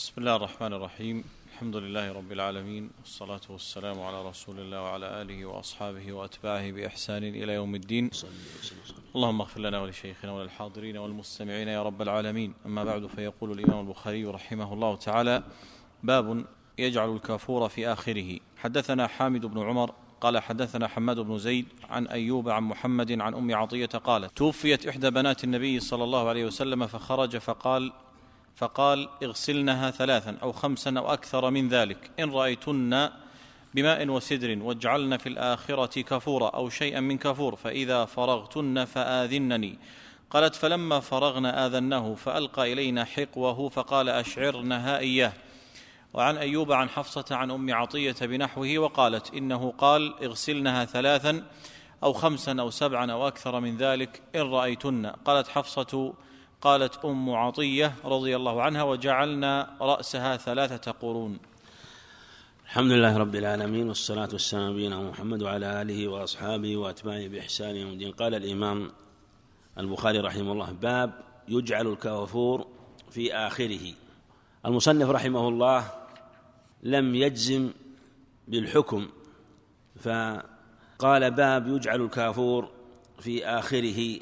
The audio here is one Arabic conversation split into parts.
بسم الله الرحمن الرحيم. الحمد لله رب العالمين، والصلاة والسلام على رسول الله وعلى آله وأصحابه وأتباعه بإحسان إلى يوم الدين. اللهم اغفر لنا ولشيخنا وللحاضرين والمستمعين يا رب العالمين. أما بعد، فيقول الإمام البخاري رحمه الله تعالى: باب يجعل الكافور في آخره. حدثنا حامد بن عمر قال حدثنا حماد بن زيد عن أيوب عن محمد عن أم عطية قالت: توفيت إحدى بنات النبي صلى الله عليه وسلم فخرج فقال: اغسلنها 3 أو 5 أو أكثر من ذلك إن رأيتن بماء وسدر، واجعلن في الآخرة كافورا أو شيئا من كافور، فإذا فرغتن فآذنني. قالت: فلما فرغنا آذناه فألقى إلينا حقوه فقال: أشعرنها إياه. وعن أيوب عن حفصة عن أم عطية بنحوه، وقالت: إنه قال: اغسلنها 3 أو 5 أو 7 أو أكثر من ذلك إن رأيتن. قالت حفصة: قالت أم عطية رضي الله عنها: وجعلنا رأسها 3 قرون. الحمد لله رب العالمين، والصلاة والسلام على نبينا محمد وعلى آله وأصحابه وأتباعه بإحسان يوم الدين. قال الإمام البخاري رحمه الله: باب يجعل الكافور في آخره. المصنف رحمه الله لم يجزم بالحكم، فقال: باب يجعل الكافور في آخره،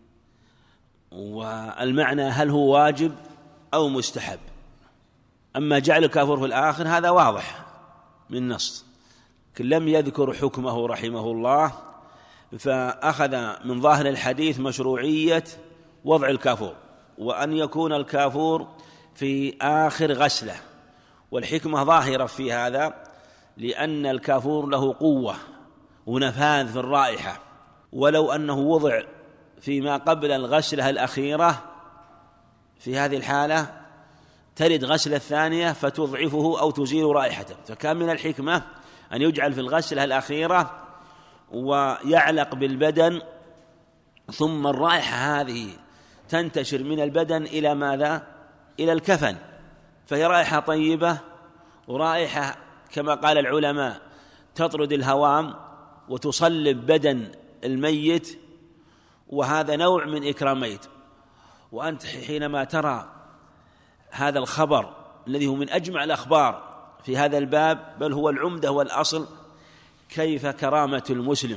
والمعنى هل هو واجب أو مستحب. أما جعل الكافور في الآخر هذا واضح من النص، لم يذكر حكمه رحمه الله، فأخذ من ظاهر الحديث مشروعية وضع الكافور، وأن يكون الكافور في آخر غسلة. والحكمة ظاهرة في هذا، لأن الكافور له قوة ونفاذ في الرائحة، ولو أنه وضع فيما قبل الغسلة الأخيرة في هذه الحالة ترد غسلة الثانية فتضعفه أو تزيل رائحته، فكان من الحكمة أن يجعل في الغسلة الأخيرة ويعلق بالبدن، ثم الرائحة هذه تنتشر من البدن إلى ماذا؟ إلى الكفن، فهي رائحة طيبة، ورائحة كما قال العلماء تطرد الهوام وتصلب بدن الميت، وهذا نوع من إكرام ميت. وأنت حينما ترى هذا الخبر الذي هو من أجمع الأخبار في هذا الباب، بل هو العمدة والأصل، كيف كرامة المسلم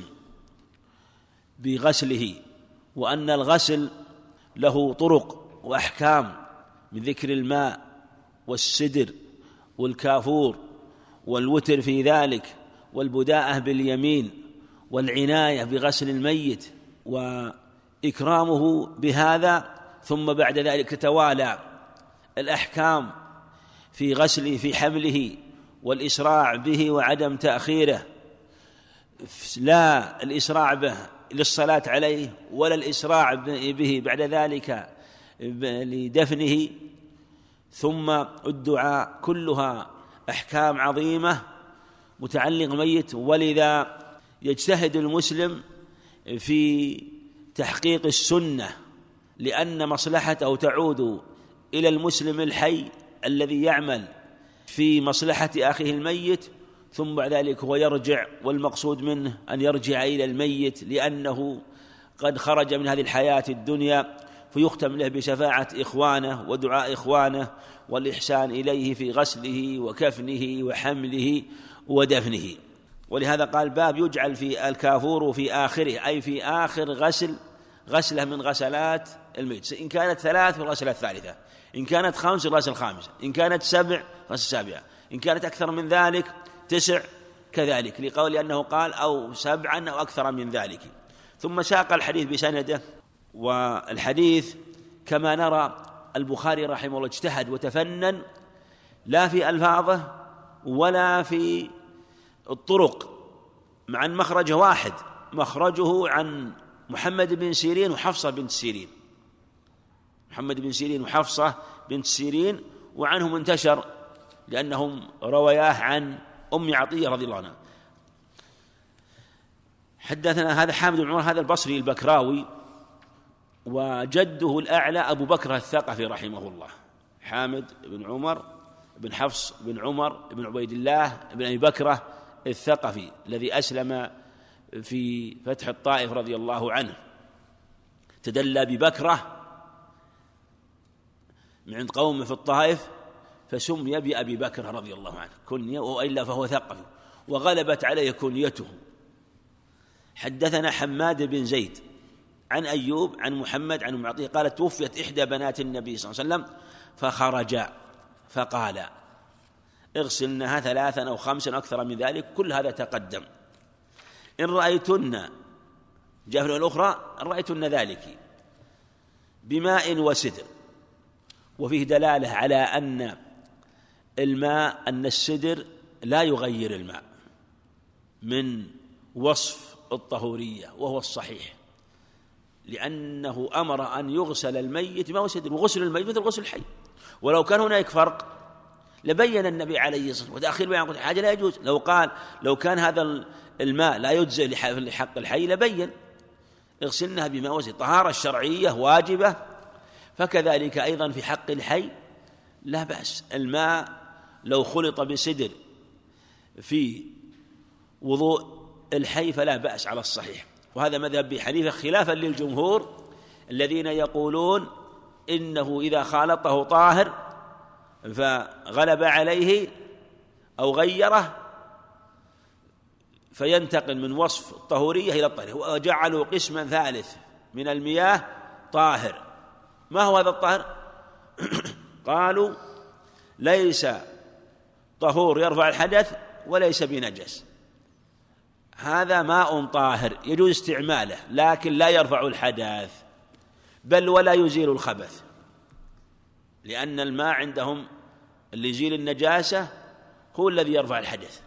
بغسله، وأن الغسل له طرق وأحكام، من ذكر الماء والسدر والكافور والوتر في ذلك، والبداءة باليمين، والعناية بغسل الميت وإكرامه بهذا. ثم بعد ذلك تتوالى الأحكام في غسله، في حمله والإسراع به وعدم تأخيره، لا الإسراع به للصلاة عليه ولا الإسراع به بعد ذلك لدفنه، ثم الدعاء، كلها أحكام عظيمة متعلقة ميت. ولذا يجتهد المسلم في تحقيق السنة، لأن مصلحته تعود إلى المسلم الحي الذي يعمل في مصلحة أخيه الميت، ثم بعد ذلك هو يرجع، والمقصود منه أن يرجع إلى الميت لأنه قد خرج من هذه الحياة الدنيا، فيختم له بشفاعة إخوانه ودعاء إخوانه والإحسان إليه في غسله وكفنه وحمله ودفنه. ولهذا قال: باب يجعل في الكافور في آخره، أي في آخر غسلة من غسلات الميت، إن كانت 3 في الغسلة الثالثة، إن كانت 5 في الغسلة الخامسة، إن كانت 7 في الغسلة السابعة، إن كانت أكثر من ذلك 9 كذلك، لقول أنه قال: أو 7 أو أكثر من ذلك. ثم ساق الحديث بسنده، والحديث كما نرى البخاري رحمه الله اجتهد وتفنن، لا في ألفاظه ولا في الطرق، مع أن مخرجه واحد، مخرجه عن محمد بن سيرين وحفصة بنت سيرين، محمد بن سيرين وحفصة بنت سيرين، وعنهم انتشر لأنهم رواياه عن أم عطية رضي الله عنها. حدثنا هذا حامد بن عمر، هذا البصري البكراوي، وجده الأعلى أبو بكر الثقفي رحمه الله، حامد بن عمر بن حفص بن عمر بن عبيد الله بن أبي بكرة الثقفي، الذي أسلم في فتح الطائف رضي الله عنه، تدلى ببكرة من عند قوم في الطائف، فسمي بأبي بكر رضي الله عنه كنية، وإلا فهو ثقفي وغلبت عليه كنيته. حدثنا حماد بن زيد عن أيوب عن محمد عن أم عطية قالت توفيت إحدى بنات النبي صلى الله عليه وسلم فخرج فقال اغسلنها 3 أو 5 أكثر من ذلك، كل هذا تقدم. إن رأيتن، جاء في الأخرى إن رأيتن ذلك بماء وسدر، وفيه دلالة على أن الماء، أن السدر لا يغير الماء من وصف الطهورية، وهو الصحيح، لأنه أمر أن يغسل الميت بماء وسدر، وغسل الميت مثل غسل الحي. ولو كان هناك فرق لبين النبي عليه الصلاة والسلام، وتأخير بيان حاجة لا يجوز. لو كان هذا الماء لا يجزئ لحق الحي لبين اغسلنها بماء وسدر. الطهارة الشرعية واجبة، فكذلك أيضا في حق الحي لا بأس. الماء لو خلط بسدر في وضوء الحي فلا بأس على الصحيح، وهذا مذهب أبي حنيفة خلافا للجمهور الذين يقولون إنه إذا خالطه طاهر فغلب عليه أو غيره فينتقل من وصف الطهورية إلى الطهر، وجعلوا قسما ثالث من المياه طاهر. ما هو هذا الطاهر؟ قالوا ليس طهور يرفع الحدث وليس بنجس، هذا ماء طاهر يجوز استعماله لكن لا يرفع الحدث بل ولا يزيل الخبث، لأن الماء عندهم اللي يزيل النجاسة هو الذي يرفع الحدث.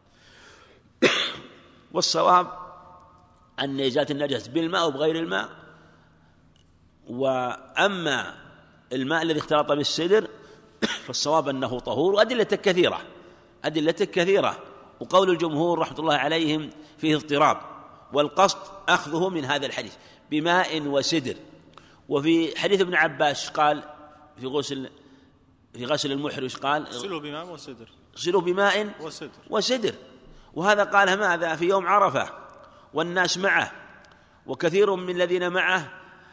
والصواب أن إزالة النجاسة بالماء وبغير الماء. وأما الماء الذي اختلط بالسدر فالصواب أنه طهور، وأدلته كثيرة، وقول الجمهور رحمة الله عليهم فيه اضطراب، والقصد أخذه من هذا الحديث بماء وسدر. وفي حديث ابن عباس قال في غسل المحرش قال اغسلوا بماء وسدر، وهذا قالها ماذا في يوم عرفة والناس معه، وكثير من الذين معه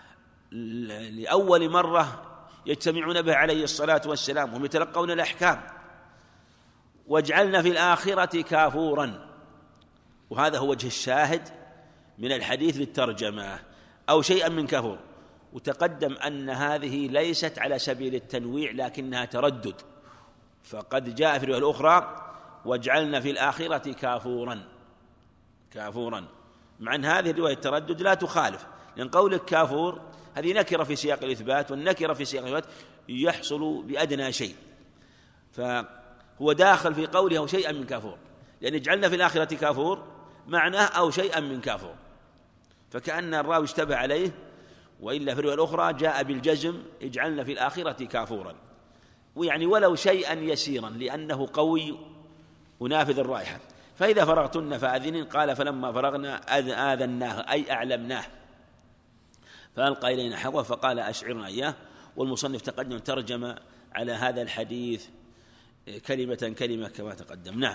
لأول مرة يجتمعون به عليه الصلاة والسلام وهم يتلقون الأحكام. واجعلنا في الآخرة كافورا، وهذا هو وجه الشاهد من الحديث للترجمة، أو شيئا من كافور. وتقدم أن هذه ليست على سبيل التنويع لكنها تردد، فقد جاء في الرواية الأخرى واجعلنا في الآخرة كافورا، مع أن هذه الرواية التردد لا تخالف، لأن قولك كافور هذه نكرة في سياق الإثبات، والنكرة في سياق الإثبات يحصل بأدنى شيء، فهو داخل في قوله أو شيئا من كافور، لأن اجعلنا في الآخرة كافور معناه أو شيئا من كافور، فكأن الراوي اشتبه عليه. وإلا في الرواية الأخرى جاء بالجزم اجعلنا في الآخرة كافورا، ويعني ولو شيئا يسيرا لأنه قوي ونافذ الرائحة. فإذا فرغتن فأذنن، قال فلما فرغنا آذناه أي أعلمناه، فألقى إلينا حظه فقال أشعرنا إياه. والمصنف تقدم ترجم على هذا الحديث كلمة كما تقدم. نعم.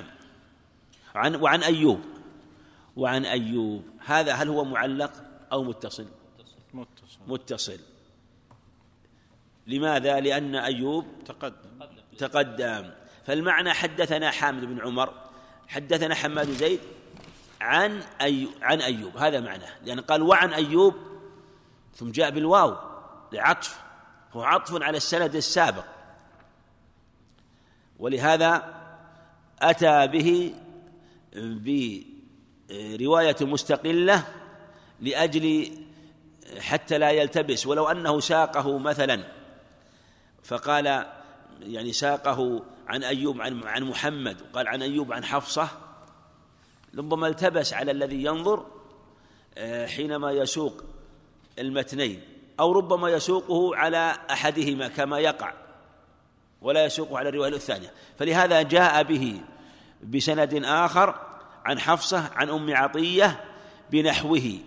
وعن أيوب هذا هل هو معلق أو متصل؟ لماذا؟ لأن أيوب تقدم. فالمعنى حدثنا حامد بن عمر حدثنا حماد زيد عن أيوب، هذا معناه، لأن قال وعن أيوب ثم جاء بالواو لعطف، هو عطف على السند السابق، ولهذا أتى به برواية مستقلة لأجل حتى لا يلتبس. ولو أنه ساقه مثلا فقال يعني ساقه عن أيوب عن محمد وقال عن أيوب عن حفصة، ربما التبس على الذي ينظر حينما يسوق المتنين، أو ربما يسوقه على أحدهما كما يقع ولا يسوقه على الرواية الثانية. فلهذا جاء به بسند آخر عن حفصة عن أم عطية بنحوه،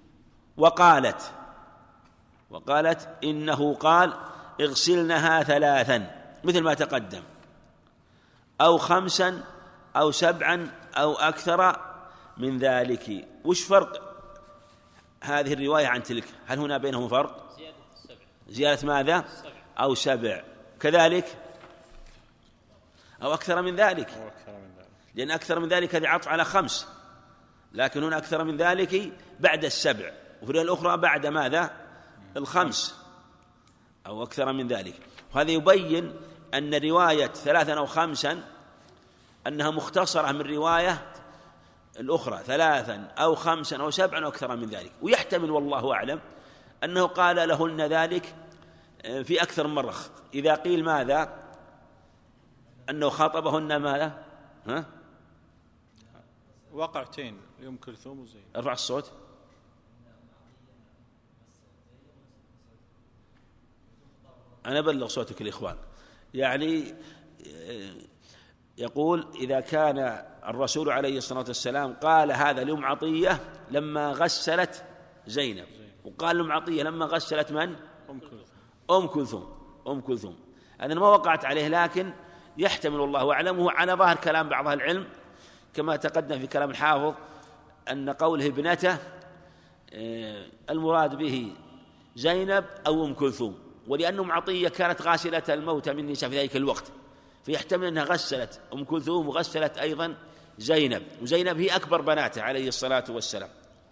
وقالت إنه قال اغسلنها 3 مثل ما تقدم، أو 5 أو 7 أو أكثر من ذلك. وش فرق هذه الرواية عن تلك؟ هل هنا بينهم فرق؟ زيادة ماذا؟ 7 أو 7. كذلك أو أكثر من ذلك، لأن أكثر من ذلك هذه عطف على 5، لكن هنا أكثر من ذلك بعد 7، وفي الرواية الأخرى بعد ماذا؟ 5 أو أكثر من ذلك. وهذا يبين أن رواية 3 أو 5 أنها مختصرة من رواية الأخرى 3 أو 5 أو 7 أو أكثر من ذلك. ويحتمل والله أعلم أنه قال لهن ذلك في أكثر من مرة، إذا قيل ماذا؟ أنه خاطبهن ماذا؟ وقعتين يوم كلثوم وزين. ارفع الصوت. أنا بلغ صوتك الإخوان. يعني يقول إذا كان الرسول عليه الصلاة والسلام قال هذا لأم عطية لما غسلت زينب، وقال لأم عطية لما غسلت من؟ أم كلثوم. هذا ما وقعت عليه، لكن يحتمل والله أعلم، وهو على ظاهر كلام بعض أهل العلم كما تقدم في كلام الحافظ أن قوله ابنته المراد به زينب أو أم كلثوم، ولأن أم عطية كانت غاسلة الموتى من النساء في ذلك الوقت، فيحتمل أنها غسلت أم كلثوم وغسلت أيضا زينب، وزينب هي أكبر بناته عليه الصلاة والسلام،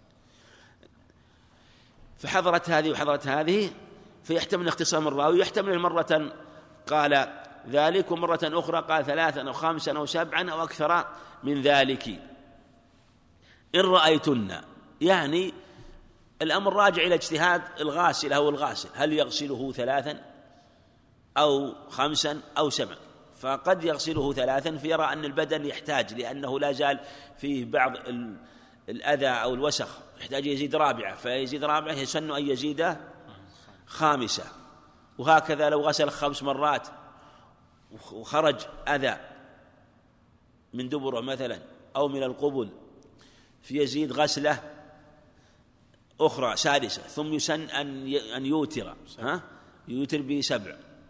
فحضرت هذه وحضرت هذه، فيحتمل اختصام الراوي، يحتمل مرة قال ذلك ومرة أخرى قال 3 أو 5 أو 7 أو أكثر من ذلك. إن رأيتن، يعني الأمر راجع إلى اجتهاد الغاسل أو الغاسل، هل يغسله 3 أو 5 أو 7؟ فقد يغسله 3 فيرى أن البدن يحتاج، لأنه لا زال فيه بعض الأذى أو الوسخ، يحتاج يزيد 4، فيزيد 4 يسن أن يزيد 5، وهكذا لو غسل 5 مرات وخرج أذى من دبره مثلا أو من القبل فيزيد غسلة أخرى سادسة، ثم يسن أن يوتر، يوتر ب7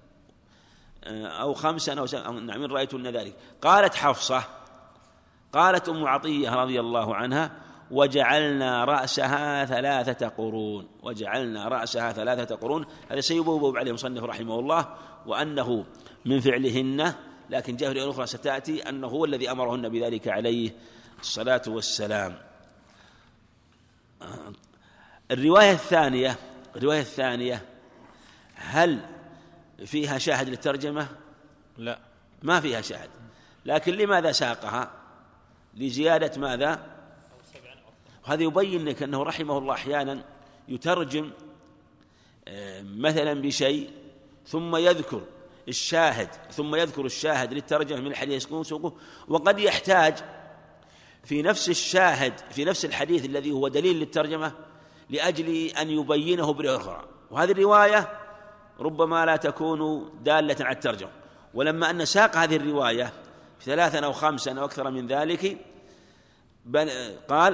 أو 5 أو 7. نعم، إن رأيتن ذلك. قالت حفصة، قالت أم عطية رضي الله عنها: وجعلنا رأسها 3 قرون، وجعلنا رأسها 3 قرون. هذا سيبوب عليه المصنف رحمه الله، وأنه من فعلهن، لكن جاء في الرواية الأخرى ستأتي أنه هو الذي أمرهن بذلك عليه الصلاة والسلام. الرواية الثانية هل فيها شاهد للترجمة؟ لا، ما فيها شاهد، لكن لماذا ساقها؟ لزيادة ماذا؟ وهذا يبين لك أنه رحمه الله أحيانا يترجم مثلا بشيء ثم يذكر الشاهد للترجمة من الحديث سوقه، وقد يحتاج في نفس الشاهد في نفس الحديث الذي هو دليل للترجمة لأجل أن يبينه برواية أخرى، وهذه الرواية ربما لا تكون دالة على الترجمة. ولما أن ساق هذه الرواية في 3 أو 5 أو أكثر من ذلك، قال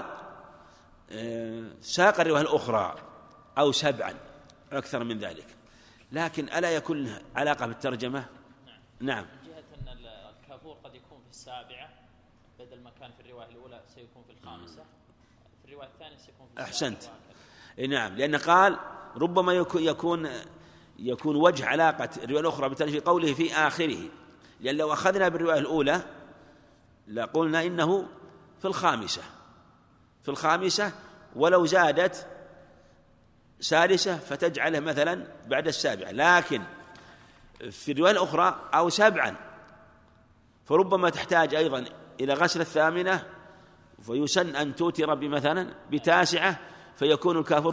ساق الرواية الأخرى أو 7 أو أكثر من ذلك، لكن ألا يكون له علاقة بالترجمة؟ نعم. من جهة أن الكافور قد يكون في 7 بدل ما كان في الرواية الأولى سيكون في 5، في الرواية الثانية سيكون في 7. أحسنت. نعم، لأن قال ربما يكون وجه علاقة الرواية الأخرى في قوله في آخره، لأن لو أخذنا بالرواية الأولى لقلنا إنه في الخامسة، ولو زادت سادسة فتجعله مثلا بعد 7، لكن في الرواية الأخرى أو 7، فربما تحتاج أيضا إلى غسل 8، فيسن أن توتر بمثلا ب9، فيكون الكافور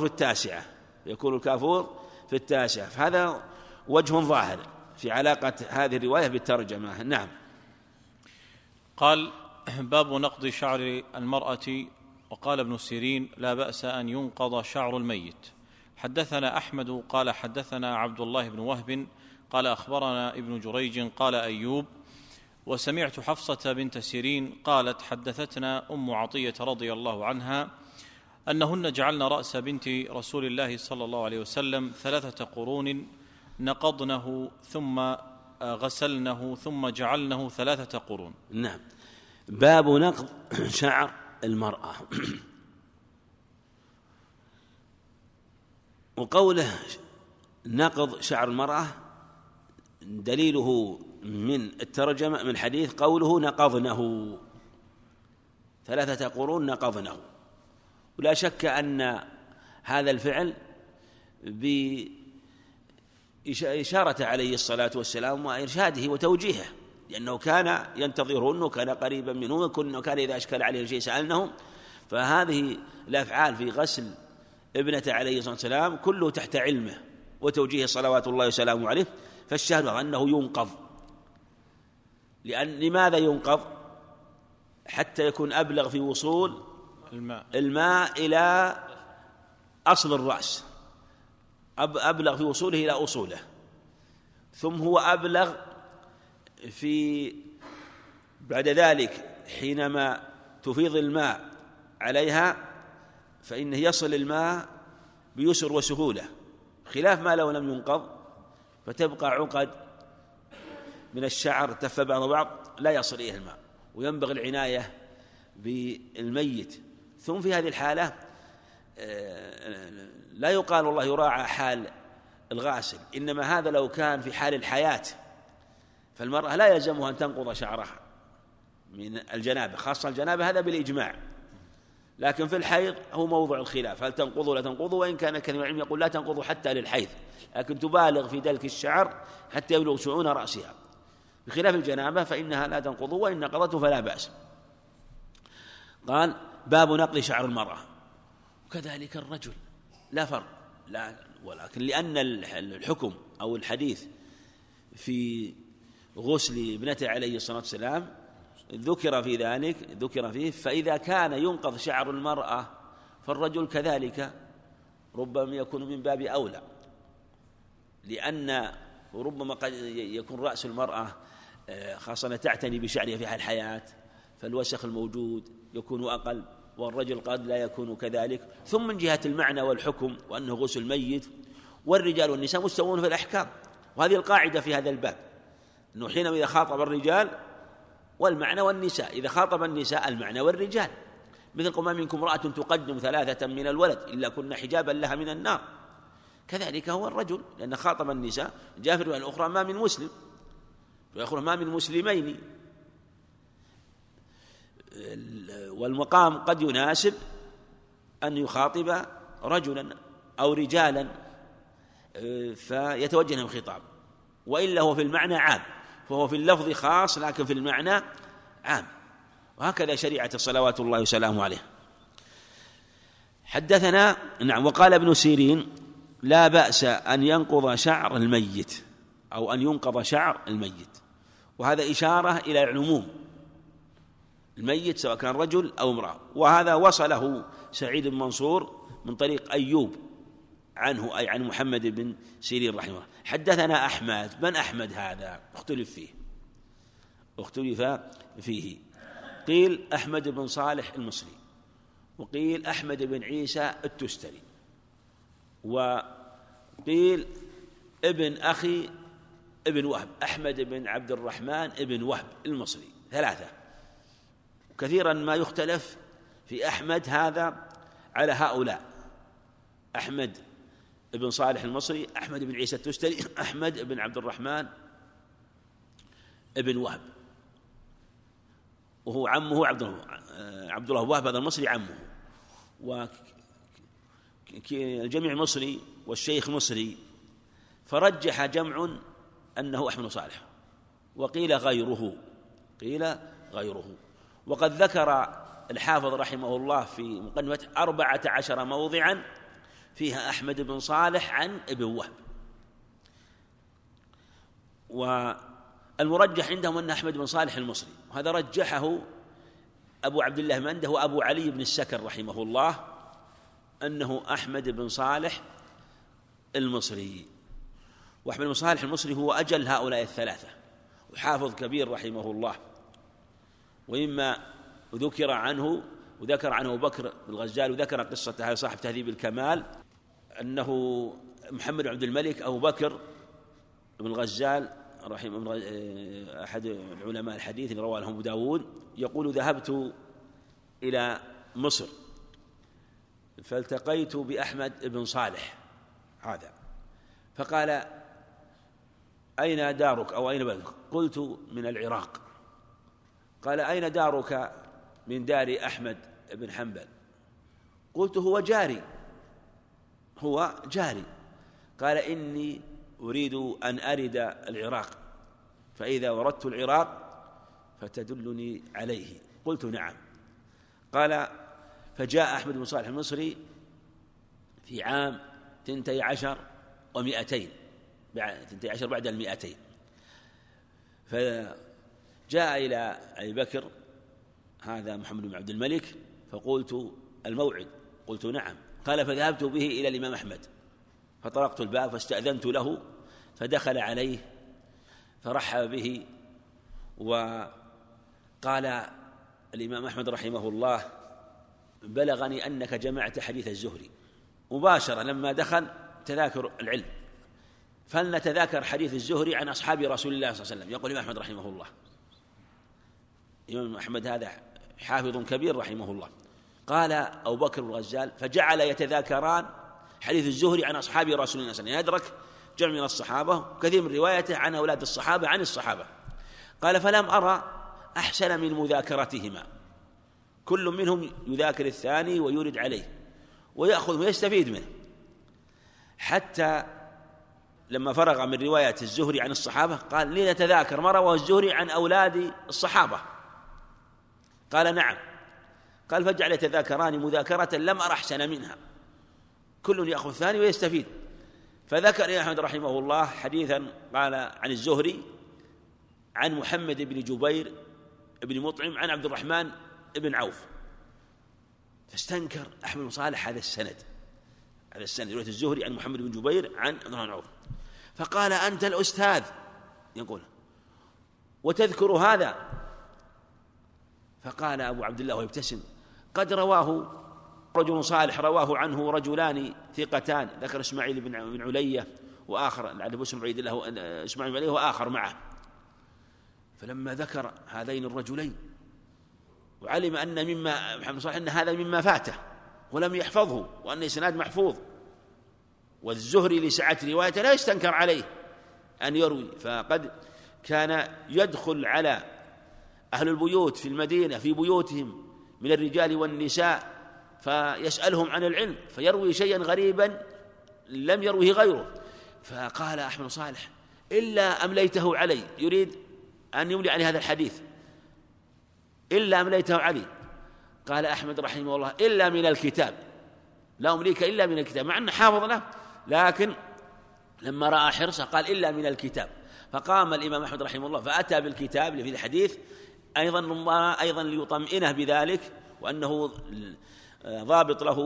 في 9، فهذا وجه ظاهر في علاقة هذه الرواية بالترجمة. نعم. قال: باب نقض شعر المرأة. وقال ابن سيرين: لا بأس أن ينقض شعر الميت. حدثنا أحمد قال حدثنا عبد الله بن وهب قال أخبرنا ابن جريج قال أيوب: وسمعت حفصة بنت سيرين قالت: حدثتنا أم عطية رضي الله عنها أنهن جعلن رأس بنت رسول الله صلى الله عليه وسلم 3 قرون، نقضنه ثم غسلنه ثم جعلنه 3 قرون. نعم. باب نقض شعر المرأة. وقوله نقض شعر المرأة دليله من الترجمة من حديث قوله نقضنه 3 قرون نقضنه، ولا شك أن هذا الفعل بإشارة عليه الصلاة والسلام وإرشاده وتوجيهه، لأنه كان ينتظرهن وكان قريبا منه وكان إذا أشكل عليه شيء سألنهم. فهذه الأفعال في غسل ابنة عليه الصلاة والسلام كله تحت علمه وتوجيهه صلوات الله وسلامه عليه. فالشاهد أنه ينقض. لماذا ينقض؟ حتى يكون أبلغ في وصول الماء إلى أصل الرأس، أبلغ في وصوله إلى أصوله، ثم هو أبلغ في بعد ذلك حينما تفيض الماء عليها فإنه يصل الماء بيسر وسهولة، خلاف ما لو لم ينقض فتبقى عقد من الشعر تف بعض بعض لا يصل إليه الماء. وينبغي العناية بالميت. ثم في هذه الحالة لا يقال والله يراعى حال الغاسل، إنما هذا لو كان في حال الحياة، فالمرأة لا يلزمها أن تنقض شعرها من الجنابة، خاصة الجنابة هذا بالإجماع، لكن في الحيض هو موضع الخلاف، هل تنقض ولا تنقض؟ وإن كان كثير من العلم يقول لا تنقض حتى للحيض، لكن تبالغ في دلك الشعر حتى يبلغ شؤون رأسها، بخلاف الجنابة فإنها لا تنقض، وإن نقضته فلا بأس. قال باب نقض شعر المرأة، وكذلك الرجل لا فرق، ولكن لأن الحكم أو الحديث في غسل ابنته عليه الصلاة والسلام ذكر في ذلك، ذكر فيه، فإذا كان ينقض شعر المرأة فالرجل كذلك ربما يكون من باب أولى، لأن ربما قد يكون رأس المرأة خاصة تعتني بشعرها في حال الحياة، فالوسخ الموجود يكون أقل، والرجل قد لا يكون كذلك. ثم من جهة المعنى والحكم وأنه غسل ميت، والرجال والنساء مستوون في الأحكام، وهذه القاعدة في هذا الباب، أنه حينما إذا خاطب الرجال والمعنى، والنساء إذا خاطب النساء المعنى والرجال، مثل قل ما منكم امرأة تقدم 3 من الولد إلا كنا حجابا لها من النار، كذلك هو الرجل، لأن خاطب النساء. جاء في الرواية الأخرى ما من مسلم، ويقول ما من مسلمين، والمقام قد يناسب أن يخاطب رجلا أو رجالا فيتوجه لهم خطاب، وإلا هو في المعنى عام، فهو في اللفظ خاص لكن في المعنى عام، وهكذا شريعة صلوات الله وسلامه عليه. حدثنا وقال ابن سيرين لا بأس أن ينقض شعر الميت أو أن ينقض شعر الميت، وهذا إشارة إلى العموم، الميت سواء كان رجل أو امرأة. وهذا وصله سعيد بن منصور من طريق أيوب عنه، أي عن محمد بن سيرين رحمه الله. حدثنا أحمد. من أحمد هذا؟ اختلف فيه، قيل أحمد بن صالح المصري، وقيل أحمد بن عيسى التستري، وقيل ابن أخي ابن وهب، أحمد بن عبد الرحمن ابن وهب المصري، 3. كثيرا ما يختلف في أحمد هذا على هؤلاء: أحمد بن صالح المصري، أحمد بن عيسى التستري، أحمد بن عبد الرحمن ابن وهب، وهو عمه عبد الله وهب هذا المصري عمه، والجميع مصري والشيخ مصري، فرجح جمع أنه أحمد صالح، وقيل غيره، وقد ذكر الحافظ رحمه الله في مقدمة 14 موضعا فيها أحمد بن صالح عن ابن وهب، والمرجح عندهم أن أحمد بن صالح المصري، وهذا رجحه أبو عبد الله منده وأبو علي بن السكر رحمه الله أنه أحمد بن صالح المصري. وأحمد بن صالح المصري هو أجل هؤلاء 3، وحافظ كبير رحمه الله. وإما ذكر عنه أبو بكر بن الغزال، وذكر قصة صاحب تهذيب الكمال أنه محمد عبد الملك أبو بكر بن الغزال رحمه أحد العلماء الحديث اللي رواه لهم أبو داود، يقول ذهبت إلى مصر فالتقيت بأحمد بن صالح هذا، فقال أين دارك أو أين بلدك؟ قلت من العراق. قال أين دارك؟ من دار أحمد بن حنبل. قلت هو جاري. قال إني أريد أن أرد العراق، فإذا وردت العراق فتدلني عليه. قلت نعم. قال فجاء أحمد بن صالح المصري في عام 12 و200 بعد 200، فجاء إلى أبي بكر هذا محمد بن عبد الملك فقلت الموعد؟ قلت نعم. قال فذهبت به إلى الإمام أحمد فطرقت الباب فاستأذنت له فدخل عليه فرحب به، وقال الإمام أحمد رحمه الله بلغني أنك جمعت حديث الزهري. مباشرة لما دخل تذاكر العلم، فلنتذاكر حديث الزهري عن أصحاب رسول الله صلى الله عليه وسلم. يقول الإمام أحمد رحمه الله، الإمام أحمد هذا حافظ كبير رحمه الله. قال أبو بكر الغزال فجعل يتذاكران حديث الزهري عن أصحاب رسول الله صلى الله عليه وسلم، يدرك جمع من الصحابة وكثير من روايته عن أولاد الصحابة عن الصحابة. قال فلم أرى أحسن من مذاكرتهما، كل منهم يذاكر الثاني ويورد عليه ويأخذ ويستفيد منه، حتى لما فرغ من رواية الزهري عن الصحابة قال لنتذاكر ما رواه الزهري عن أولاد الصحابة. قال نعم. قال فجعل يتذاكران مذاكرة لم أر أحسن منها، كل يأخذ الثاني ويستفيد. فذكر أحمد رحمه الله حديثا قال عن الزهري عن محمد بن جبير بن مطعم عن عبد الرحمن بن عوف، فاستنكر أحمد بن صالح هذا السند رواية الزهري عن محمد بن جبير عن عبد الرحمن بن عوف، فقال أنت الأستاذ يقول وتذكر هذا؟ فقال أبو عبد الله ويبتسم قد رواه رجل صالح، رواه عنه رجلان ثقتان، ذكر إسماعيل بن علية وآخر لعل بن بعيد له إسماعيل بن علية وآخر معه. فلما ذكر هذين الرجلين وعلم أن مما محمد صالح أن هذا مما فاته ولم يحفظه وأن إسناد محفوظ، والزهري لسعة روايته لا يستنكر عليه أن يروي، فقد كان يدخل على أهل البيوت في المدينة في بيوتهم من الرجال والنساء فيسألهم عن العلم فيروي شيئا غريبا لم يروه غيره. فقال أحمد صالح إلا أمليته علي، يريد أن يملي عليه هذا الحديث، إلا أمليته علي. قال أحمد رحمه الله إلا من الكتاب، لا أمليك إلا من الكتاب، مع أنه حافظ له، لكن لما رأى حرصه قال إلا من الكتاب. فقام الإمام أحمد رحمه الله فأتى بالكتاب في الحديث أيضا ليطمئنه بذلك وأنه ضابط له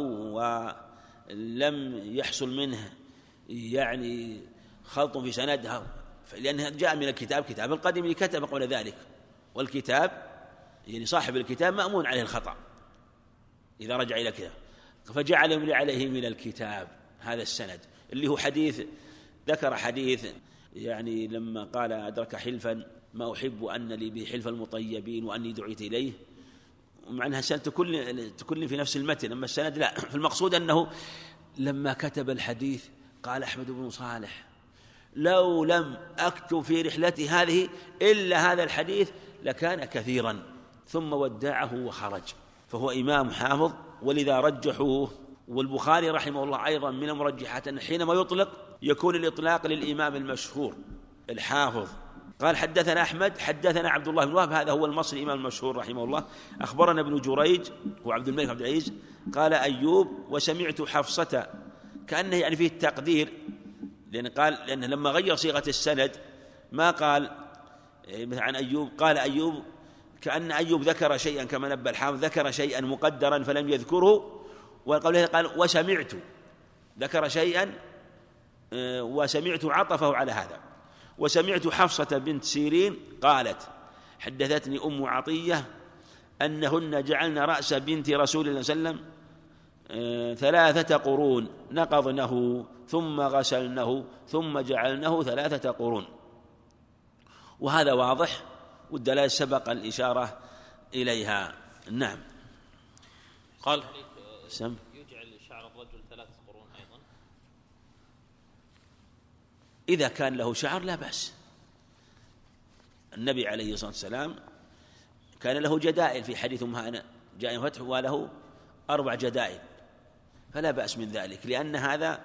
ولم يحصل منه يعني خلط في سندها، لأنه جاء من الكتاب كتاب القديم اللي كتب قبل ذلك، والكتاب يعني صاحب الكتاب مأمون عليه الخطأ إذا رجع إلى كتاب، فجعل يملي عليه من الكتاب هذا السند اللي هو حديث، ذكر حديث يعني لما قال أدرك حلفا ما أحب أن لي به حلف المطيبين وأني دعيت إليه، ومع أنها السند تكون في نفس المتن، أما السند لا. فالمقصود أنه لما كتب الحديث قال أحمد بن صالح لو لم أكتب في رحلتي هذه إلا هذا الحديث لكان كثيرا، ثم ودعه وخرج. فهو إمام حافظ ولذا رجحوه. والبخاري رحمه الله أيضا من المرجحات أن حينما يطلق يكون الإطلاق للإمام المشهور الحافظ. قال حدثنا أحمد حدثنا عبد الله بن وهب، هذا هو المصري الإمام المشهور رحمه الله. أخبرنا ابن جريج وعبد الملك عبد العزيز قال أيوب وسمعت حفصة، كأنه يعني فيه التقدير، لأنه لما غير صيغة السند ما قال عن أيوب، قال أيوب كأن أيوب ذكر شيئا كما نبه الحافظ، ذكر شيئا مقدرا فلم يذكره، وقبله قال وسمعت، ذكر شيئا وسمعت عطفه على هذا. وسمعت حفصة بنت سيرين قالت حدثتني أم عطية أنهن جعلن رأس بنت رسول الله صلى الله عليه وسلم 3 قرون نقضنه ثم غسلنه ثم جعلنه 3 قرون، وهذا واضح والدلالة سبق الإشارة إليها. نعم. قال يجعل شعر الرجل 3 قرون أيضا إذا كان له شعر لا بأس، النبي عليه الصلاة والسلام كان له جدائل في حديث أمها جاء فتح وله 4 جدائل، فلا بأس من ذلك، لأن هذا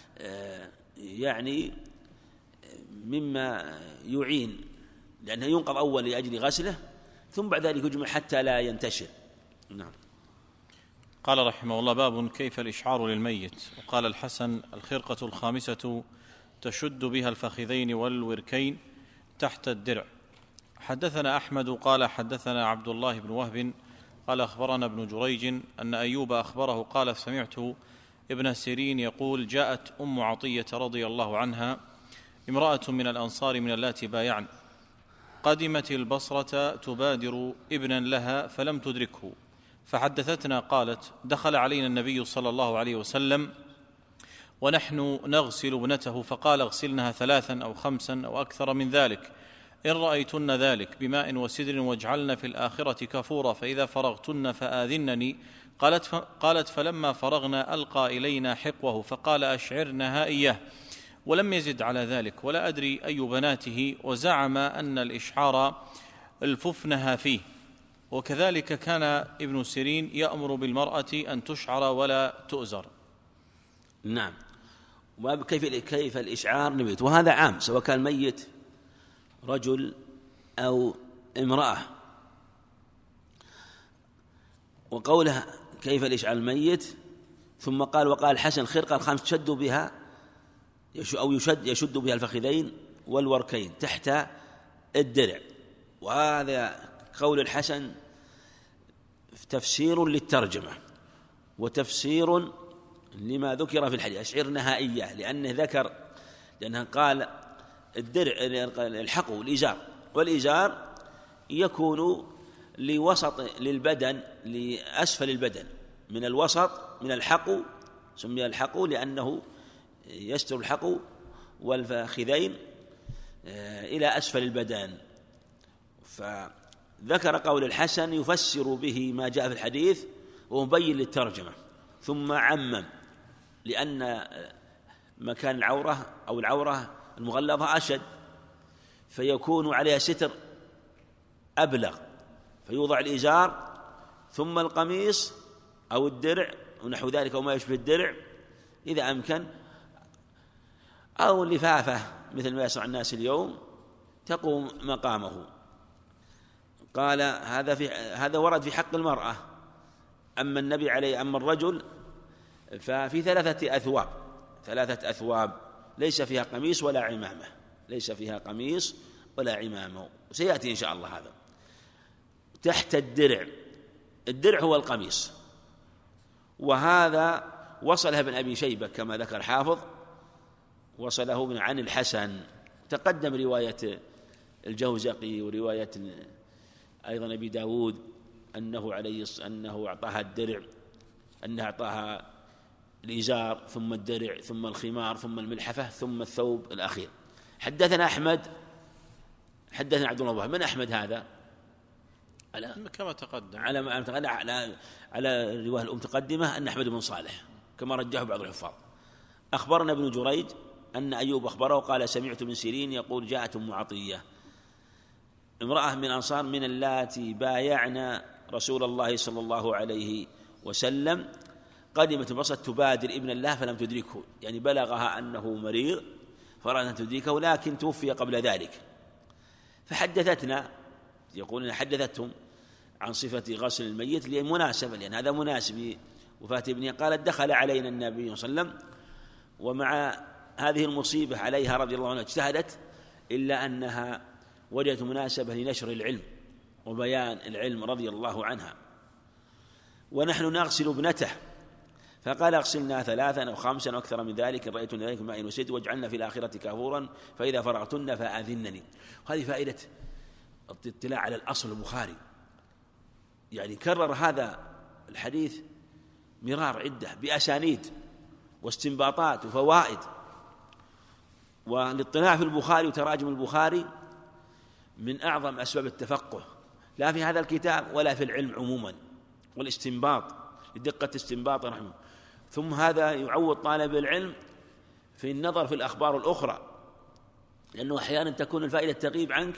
يعني مما يعين، لأنه ينقض أول لأجل غسله ثم بعد ذلك يجمع حتى لا ينتشر. نعم. قال رحمه الله: باب كيف الإشعار للميت. وقال الحسن: الخرقة الخامسة تشد بها الفخذين والوركين تحت الدرع. حدثنا أحمد قال حدثنا عبد الله بن وهب قال أخبرنا ابن جريج أن أيوب أخبره قال: سمعت ابن سيرين يقول: جاءت أم عطية رضي الله عنها امرأة من الأنصار من اللاتي بايعن، قدمت البصرة تبادر ابنا لها فلم تدركه، فحدثتنا قالت: دخل علينا النبي صلى الله عليه وسلم ونحن نغسل ابنته، فقال: اغسلنها 3 أو 5 أو أكثر من ذلك إن رأيتن ذلك بماء وسدر، واجعلن في الآخرة كفورا، فإذا فرغتن فآذنني. قالت: فلما فرغنا ألقى إلينا حقوه فقال: أشعرنها إياه، ولم يزد على ذلك، ولا أدري أي بناته، وزعم أن الإشعار الففنها فيه. وكذلك كان ابن سيرين يأمر بالمرأة أن تشعر ولا تؤزر. نعم. كيف الإشعار نبيت، وهذا عام سواء كان ميت رجل أو امرأة. وقولها كيف الإشعار الميت، ثم قال: وقال الحسن: خرقة الخامس تشد بها أو يشد بها الفخذين والوركين تحت الدرع. وهذا قول الحسن تفسير للترجمة وتفسير لما ذكر في الحديث، أشعرنها إياه، لأنه قال الدرع الحق والإزار، والإزار يكون لوسط للبدن لأسفل البدن، من الوسط من الحق، سمي الحق لأنه يستر الحق والفخذين إلى أسفل البدن. فذكر قول الحسن يفسر به ما جاء في الحديث ومبين للترجمة، ثم عمم، لأن مكان العورة أو العورة المغلظة أشد، فيكون عليها ستر أبلغ، فيوضع الإزار ثم القميص أو الدرع ونحو ذلك وما يشبه الدرع إذا أمكن، أو لفافة مثل ما يصنع الناس اليوم تقوم مقامه. قال: هذا ورد في حق المرأة. أما النبي عليه أما الرجل ففي 3 أثواب ليس فيها قميص ولا عمامة، ليس فيها قميص ولا عمامة، سيأتي إن شاء الله هذا. تحت الدرع هو القميص، وهذا وصله ابن أبي شيبة كما ذكر حافظ، وصله عن الحسن. تقدم رواية الجوزقي ورواية أيضا أبي داود أنه أعطاها الدرع، أنه أعطاها الإزار ثم الدرع ثم الخمار ثم الملحفة ثم الثوب الأخير. حدثنا أحمد حدثنا عبد الله. من أحمد هذا؟ كما تقدم على الرواية المتقدمة أن أحمد بن صالح كما رجحه بعض الحفاظ. أخبرنا ابن جريج أن أيوب أخبره قال: سمعت ابن سيرين يقول: جاءت أم عطية امرأة من الأنصار من اللاتي بايعنا رسول الله صلى الله عليه وسلم، قدمت البصرة تبادر ابن الله فلم تدركه، يعني بلغها أنه مريض فرأت أن تدركه لكن توفي قبل ذلك. فحدثتنا، يقولون حدثتهم عن صفة غسل الميت لمناسبة، لأن هذا مناسب وفاة ابنها. قالت: دخل علينا النبي صلى الله عليه وسلم ومع هذه المصيبة عليها رضي الله عنها اجتهدت، إلا أنها وجدت مناسبة لنشر العلم وبيان العلم رضي الله عنها. ونحن نغسل ابنته، فقال: اغسلنا 3 أو 5 أو أكثر من ذلك إن رأيتن ذلك ماء وسد، واجعلنا في الآخرة كافورا، فإذا فرغتن فآذنني. وهذه فائدة الاطلاع على الأصل البخاري، يعني كرر هذا الحديث مرار عدة بأسانيد واستنباطات وفوائد. والاطلاع في البخاري وتراجم البخاري من أعظم أسباب التفقه، لا في هذا الكتاب ولا في العلم عموما، والاستنباط لدقة استنباط رحمه. ثم هذا يعود طالب العلم في النظر في الأخبار الأخرى، لأنه أحيانا تكون الفائدة تغيب عنك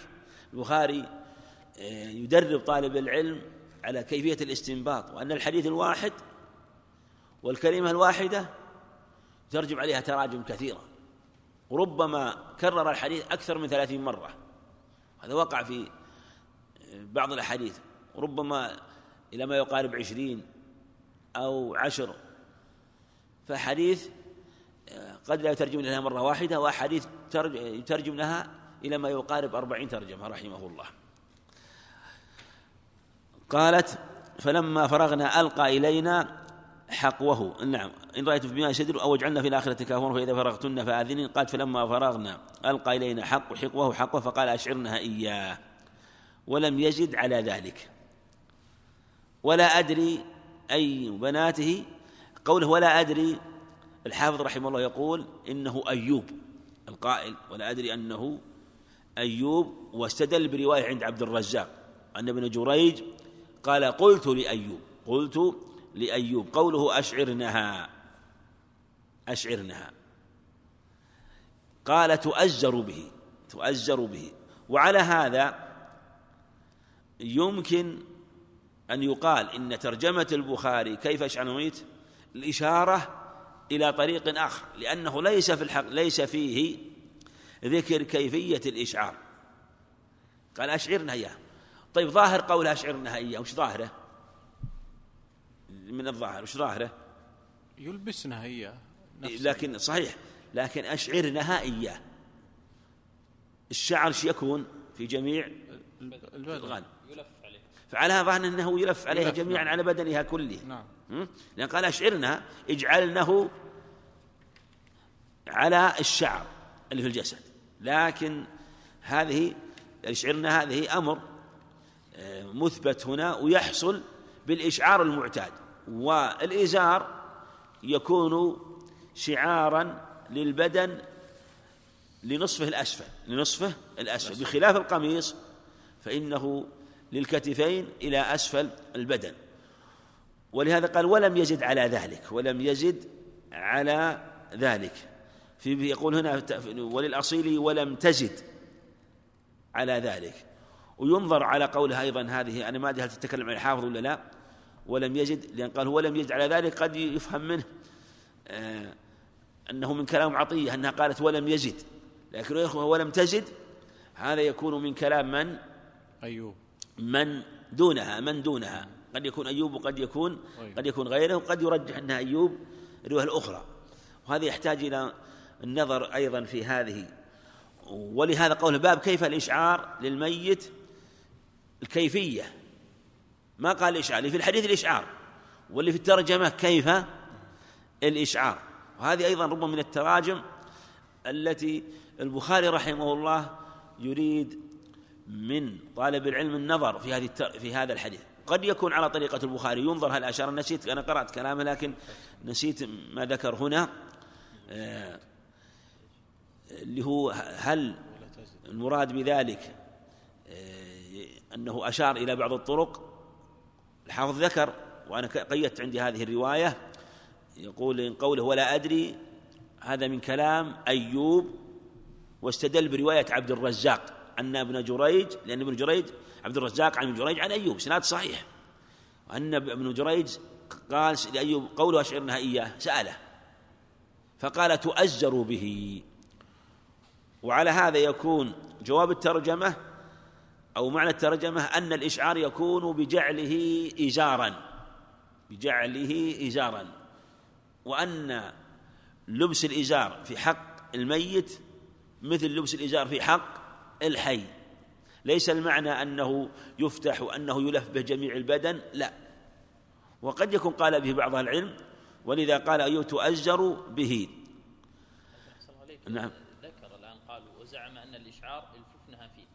البخاري يدرب طالب العلم على كيفية الاستنباط، وأن الحديث الواحد والكلمة الواحدة ترجم عليها تراجم كثيرة، وربما كرر الحديث أكثر من 30 مرة. هذا وقع في بعض الأحاديث، وربما إلى ما يقارب 20 أو 10. فحديث قد لا يترجم لها مرة واحدة، وحديث يترجم لها إلى ما يقارب 40 ترجمة رحمه الله. قالت: فلما فرغنا ألقى إلينا حقوه. نعم، إن رأيت في بما يشدر أو اجعلنا في الآخرة كافورا فإذا فرغتن فآذنين. قالت: فلما فرغنا ألقى إلينا حقوه فقال: أشعرنها إياه، ولم يزد على ذلك. ولا أدري أي بناته. قوله ولا أدري، الحافظ رحمه الله يقول إنه أيوب القائل، ولا أدري أنه أيوب، واستدل برواية عند عبد الرزاق أن ابن جريج قال: قلت لأيوب. قوله أشعرنها قال تؤزر به. وعلى هذا يمكن أن يقال إن ترجمة البخاري كيف أشعر الميت الإشارة إلى طريق آخر، لأنه ليس فيه ذكر كيفية الإشعار. قال: أشعرنا إياه. طيب، ظاهر قول أشعرنا إياه وش ظاهره؟ من الظاهر وش ظاهره؟ يلبسنها إياه، لكن صحيح، لكن أشعرنها إياه. الشعر يكون في جميع الغالب، يلف عليه، فعلى هذا ظاهر أنه يلف عليها جميعا على بدنها كله. نعم. لأن قال: أشعرنها، اجعلنه على الشعر اللي في الجسد. لكن هذه أشعرنا هذه أمر مثبت هنا، ويحصل بالإشعار المعتاد. والإزار يكون شعارا للبدن لنصفه الأسفل، بخلاف القميص فإنه للكتفين إلى أسفل البدن. ولهذا قال: ولم يزد على ذلك. يقول هنا وللأصيل ولم تزد على ذلك. وينظر على قولها أيضا هذه، أنا ما أدري هل تتكلم عن الحافظ ولا لا. ولم يزد، لأن قال ولم يزد على ذلك، قد يفهم منه أنه من كلام عطية أنها قالت ولم يزد، لكن ولم تزد هذا يكون من كلام أيوب، من دونها. قد يكون أيوب وقد يكون غيره، وقد يرجح أنها أيوب الرواية الأخرى. وهذا يحتاج إلى النظر أيضا في هذه. ولهذا قول باب كيف الإشعار للميت الكيفية، ما قال الإشعار اللي في الحديث الإشعار، واللي في الترجمة كيف الإشعار. وهذه أيضا ربما من التراجم التي البخاري رحمه الله يريد من طالب العلم النظر في هذا الحديث. قد يكون على طريقة البخاري ينظر هل أشار. نسيت، أنا قرأت كلامه لكن نسيت ما ذكر هنا، اللي هو هل المراد بذلك أنه أشار إلى بعض الطرق. الحافظ ذكر، وأنا قيدت عندي هذه الرواية، يقول إن قوله ولا أدري هذا من كلام أيوب، واستدل برواية عبد الرزاق أن ابن جريج، لأن ابن جريج عبد الرزاق عن ابن جريج عن أيوب سناد صحيح، وأن ابن جريج قال لأيوب قوله أشعرنها إياه، سأله فقال تؤزر به. وعلى هذا يكون جواب الترجمة أو معنى الترجمة أن الإشعار يكون بجعله إزارا، وأن لبس الإزار في حق الميت مثل لبس الإزار في حق الحي. ليس المعنى أنه يفتح وأنه يلف به جميع البدن، لا. وقد يكون قال به بعض العلم، ولذا قال أيوه تؤزر به. نعم. ذكر الآن قال وزعم أن الإشعار الففنها فيه،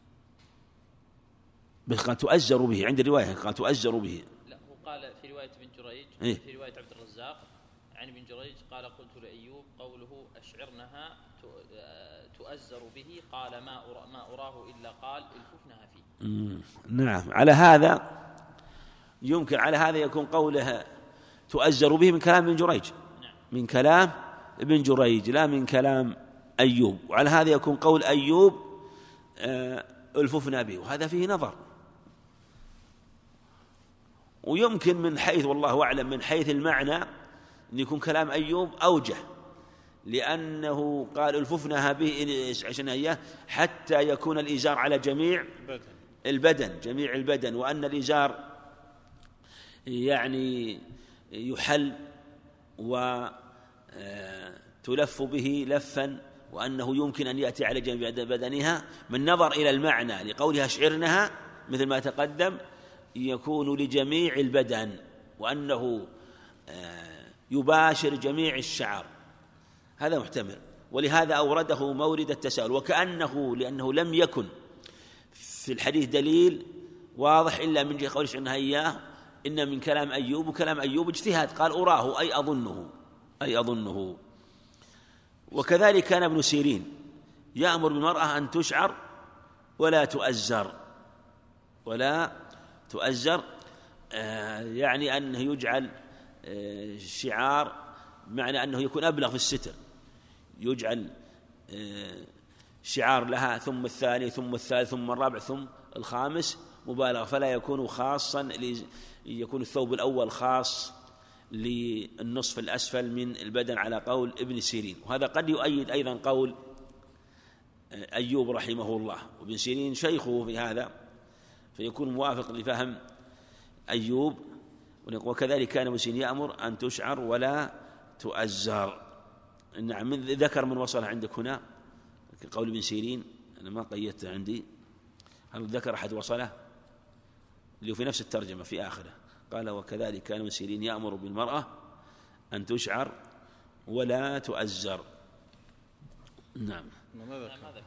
بس قال تؤزر به عند الرواية، قال تؤزر به. لا، هو قال في رواية ابن جريج في رواية عبد الرزاق عن ابن جريج قال قلت لأيوب قوله أشعرنها تؤزر به، قال ما أراه إلا قال الففنها فيه. نعم. على هذا يمكن على هذا يكون قوله تؤزر به من كلام ابن جريج، من كلام ابن جريج لا من كلام أيوب. وعلى هذا يكون قول أيوب ألففنا به، وهذا فيه نظر. ويمكن من حيث والله أعلم من حيث المعنى أن يكون كلام أيوب أوجه، لأنه قال ألففناها به عشان إياه حتى يكون الإزار على جميع البدن، جميع البدن، وأن الإزار يعني يحل وتلف به لفا، وأنه يمكن أن يأتي على جميع بدنها. من نظر إلى المعنى لقولها اشعرنها مثل ما تقدم يكون لجميع البدن، وأنه يباشر جميع الشعر، هذا محتمل. ولهذا أورده مورد التساؤل، وكأنه لأنه لم يكن في الحديث دليل واضح إلا من جهة قول اشعرنها إياه، إن من كلام أيوب، وكلام أيوب اجتهاد، قال أراه أي أظنه. وكذلك كان ابن سيرين يأمر بالمرأة أن تشعر ولا تؤزر، يعني أنه يجعل شعار، معنى أنه يكون أبلغ في الستر، يجعل شعار لها ثم الثاني ثم الثالث ثم الرابع ثم الخامس مبالغة، فلا يكون خاصا، يكون الثوب الأول خاص للنصف الأسفل من البدن على قول ابن سيرين. وهذا قد يؤيد أيضا قول أيوب رحمه الله، وابن سيرين شيخه في هذا، فيكون موافق لفهم أيوب. وكذلك كان ابن سيرين يأمر أن تشعر ولا تؤزر. نعم، ذكر من وصل عندك هنا قول ابن سيرين، أنا ما قيدته عندي، هل ذكر أحد وصله اللي في نفس الترجمة في آخره؟ قال وكذلك كان ابن سيرين يأمر بالمرأة أن تشعر ولا تؤزر. نعم، ما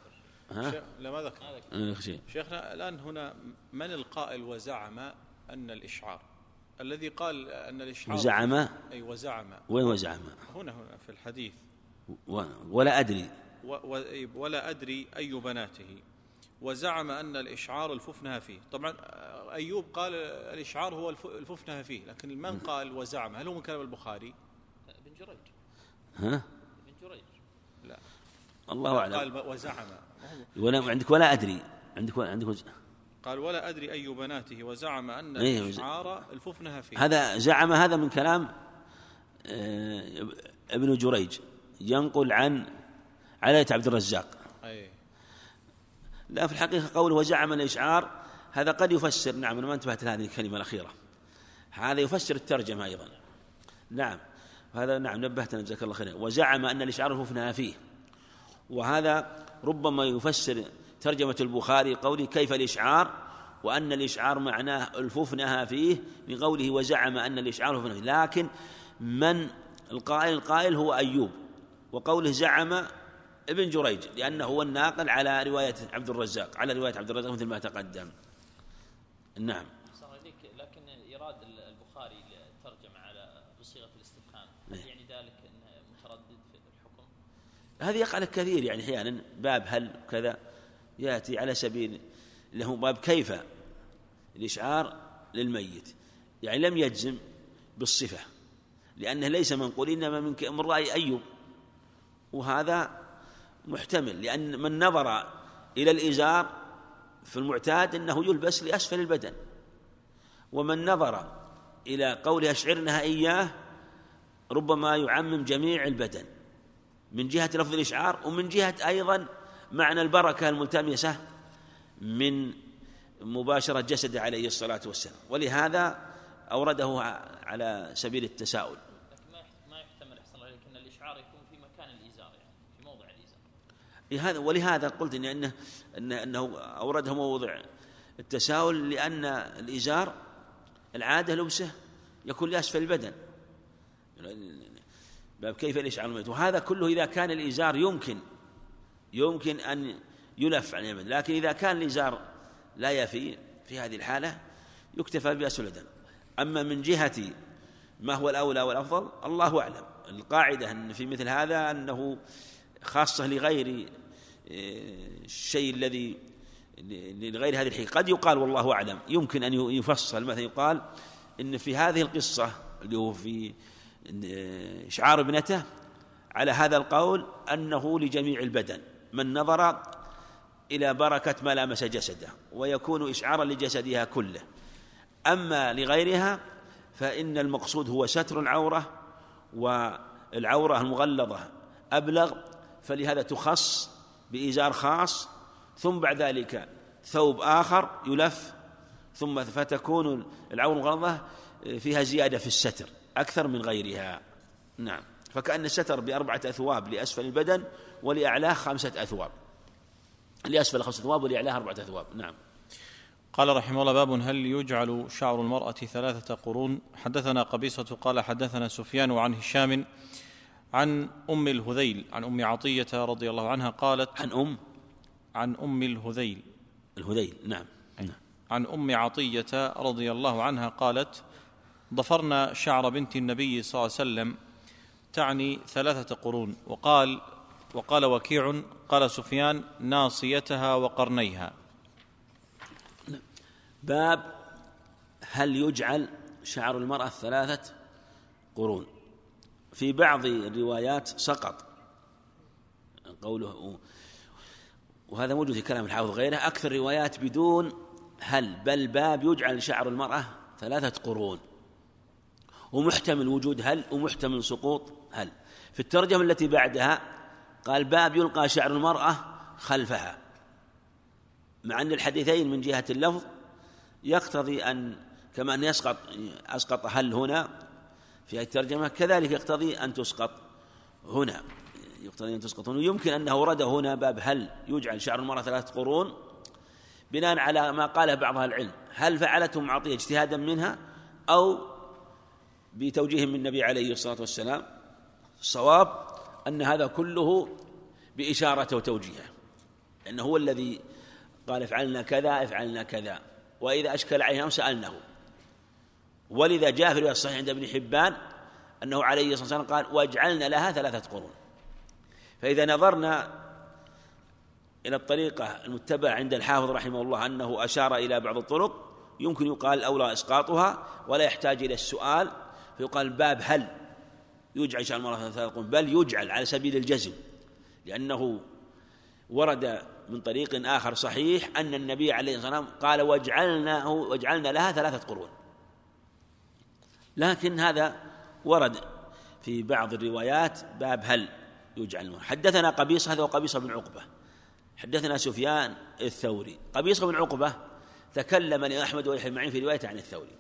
ذكر شيخنا. الآن هنا من القائل وزعم أن الإشعار الذي قال أن الإشعار وزعم؟ أي وزعم. وين وزعم؟ هنا في الحديث ولا أدري ولا أدري أي بناته، وزعم أن الإشعار الففنها فيه. طبعا أيوب قال الإشعار هو الففنها فيه، لكن من قال وزعم؟ هل هو من كلام البخاري؟ ابن جريج. ابن جريج لا، الله أعلم. قال وزعم، عندك ولا أدري، عندك قال ولا أدري أي بناته، وزعم أن الإشعار الففنها فيه. هذا زعم، هذا من كلام ابن جريج، ينقل عن علية عبد الرزاق. لا، في الحقيقة قوله وزعم الإشعار هذا قد يفسر، نعم أنا ما انتبهت لهذه الكلمة الأخيرة، هذا يفسر الترجمة أيضا. نعم، هذا نعم نبهتنا جزاك الله خيرا. وزعم أن الإشعار الففنها فيه، وهذا ربما يفسر ترجمة البخاري قوله كيف الإشعار، وأن الإشعار معناه الففنها فيه، لقوله وزعم أن الإشعار الففنها فيه. لكن من القائل هو أيوب، وقوله زعم ابن جريج، لأنه هو الناقل على رواية عبد الرزاق، مثل ما تقدم. نعم. لكن إيراد البخاري ترجم على بصيغة الاستفهام، يعني ذلك أنه متردد في الحكم؟ هذا يقع كثير، يعني أحيانا باب هل كذا يأتي على سبيل له باب كيف الإشعار للميت، يعني لم يجزم بالصفة، لأنه ليس منقول، إنما من رأي أيوب، وهذا محتمل، لأن من نظر إلى الإزار في المعتاد أنه يلبس لأسفل البدن، ومن نظر إلى قولها اشعرنها إياه ربما يعمم جميع البدن، من جهة لفظ الإشعار، ومن جهة أيضا معنى البركة الملتمسة من مباشرة جسده عليه الصلاة والسلام، ولهذا أورده على سبيل التساؤل. ما يحتمل أحسن الله عليك أن الإشعار يكون في مكان الإزار، يعني في موضع الإزار. ولهذا قلت أنه أورده موضع التساؤل، لأن الإزار العادة لبسه يكون لأسفل البدن، باب كيف الإشعار الميت، وهذا كله إذا كان الإزار يمكن أن يلف عن البدن، لكن إذا كان الإزار لا يفي، في هذه الحالة يكتفى بأسفل البدن. أما من جهة ما هو الأولى والأفضل الله أعلم، القاعدة أن في مثل هذا أنه خاصة لغير الشيء الذي لغير هذه الحقيقة. قد يقال والله أعلم، يمكن أن يفصل، مثلا يقال إن في هذه القصة اللي هو في إشعار ابنته على هذا القول أنه لجميع البدن، من نظر إلى بركة ما لامس جسده ويكون إشعارا لجسدها كله. أما لغيرها فإن المقصود هو ستر العورة، والعورة المغلظة أبلغ، فلهذا تخص بإزار خاص، ثم بعد ذلك ثوب آخر يلف، ثم فتكون العورة المغلظة فيها زيادة في الستر أكثر من غيرها. نعم، فكأن الستر ب4 أثواب لأسفل البدن، ولأعلاه 5 أثواب، لأسفل 5 أثواب ولأعلاه 4 أثواب. نعم. قال رحمه الله: باب هل يجعل شعر المرأة 3 قرون. حدثنا قبيصة قال حدثنا سفيان عن هشام عن أم الهذيل عن أم عطية رضي الله عنها قالت عن أم الهذيل. نعم. عن أم عطية رضي الله عنها قالت: ضفرنا شعر بنت النبي صلى الله عليه وسلم، تعني 3 قرون. وقال وكيع قال سفيان: ناصيتها وقرنيها. باب هل يجعل شعر المرأة 3 قرون. في بعض الروايات سقط قوله، وهذا موجود في كلام الحافظ غيره، أكثر الروايات بدون هل، بل باب يجعل شعر المرأة 3 قرون، ومحتمل وجود هل ومحتمل سقوط هل. في الترجمة التي بعدها قال: باب يلقى شعر المرأة خلفها، مع أن الحديثين من جهة اللفظ يقتضي أن كما أن أسقط هل هنا في الترجمة، كذلك يقتضي أن تسقط هنا، ويمكن أنه ورد هنا باب هل يجعل شعر المرأة 3 قرون بناء على ما قاله بعض أهل العلم، هل فعلته معطية اجتهادا منها أو بتوجيه من النبي عليه الصلاة والسلام. الصواب أن هذا كله بإشارة وتوجيه، لأنه هو الذي قال: افعلنا كذا افعلنا كذا، وإذا أشكل عليهم سألناه. ولذا جاء في الرواية الصحيح عند ابن حبان أنه عليه الصلاة والسلام قال: واجعلنا لها 3 قرون. فإذا نظرنا إلى الطريقة المتبعة عند الحافظ رحمه الله أنه أشار إلى بعض الطرق، يمكن يقال الأولى إسقاطها ولا يحتاج إلى السؤال، فيقال باب هل يجعل شعر المرأة 3 قرون، بل يجعل على سبيل الجزم، لأنه ورد من طريق آخر صحيح أن النبي عليه الصلاة والسلام قال: واجعلنا لها 3 قرون. لكن هذا ورد في بعض الروايات باب هل يجعل. حدثنا قبيصة، هذا وقبيصة بن عقبة. حدثنا سفيان الثوري. قبيصة بن عقبة تكلم لأحمد ويحيى معين في روايته عن الثوري،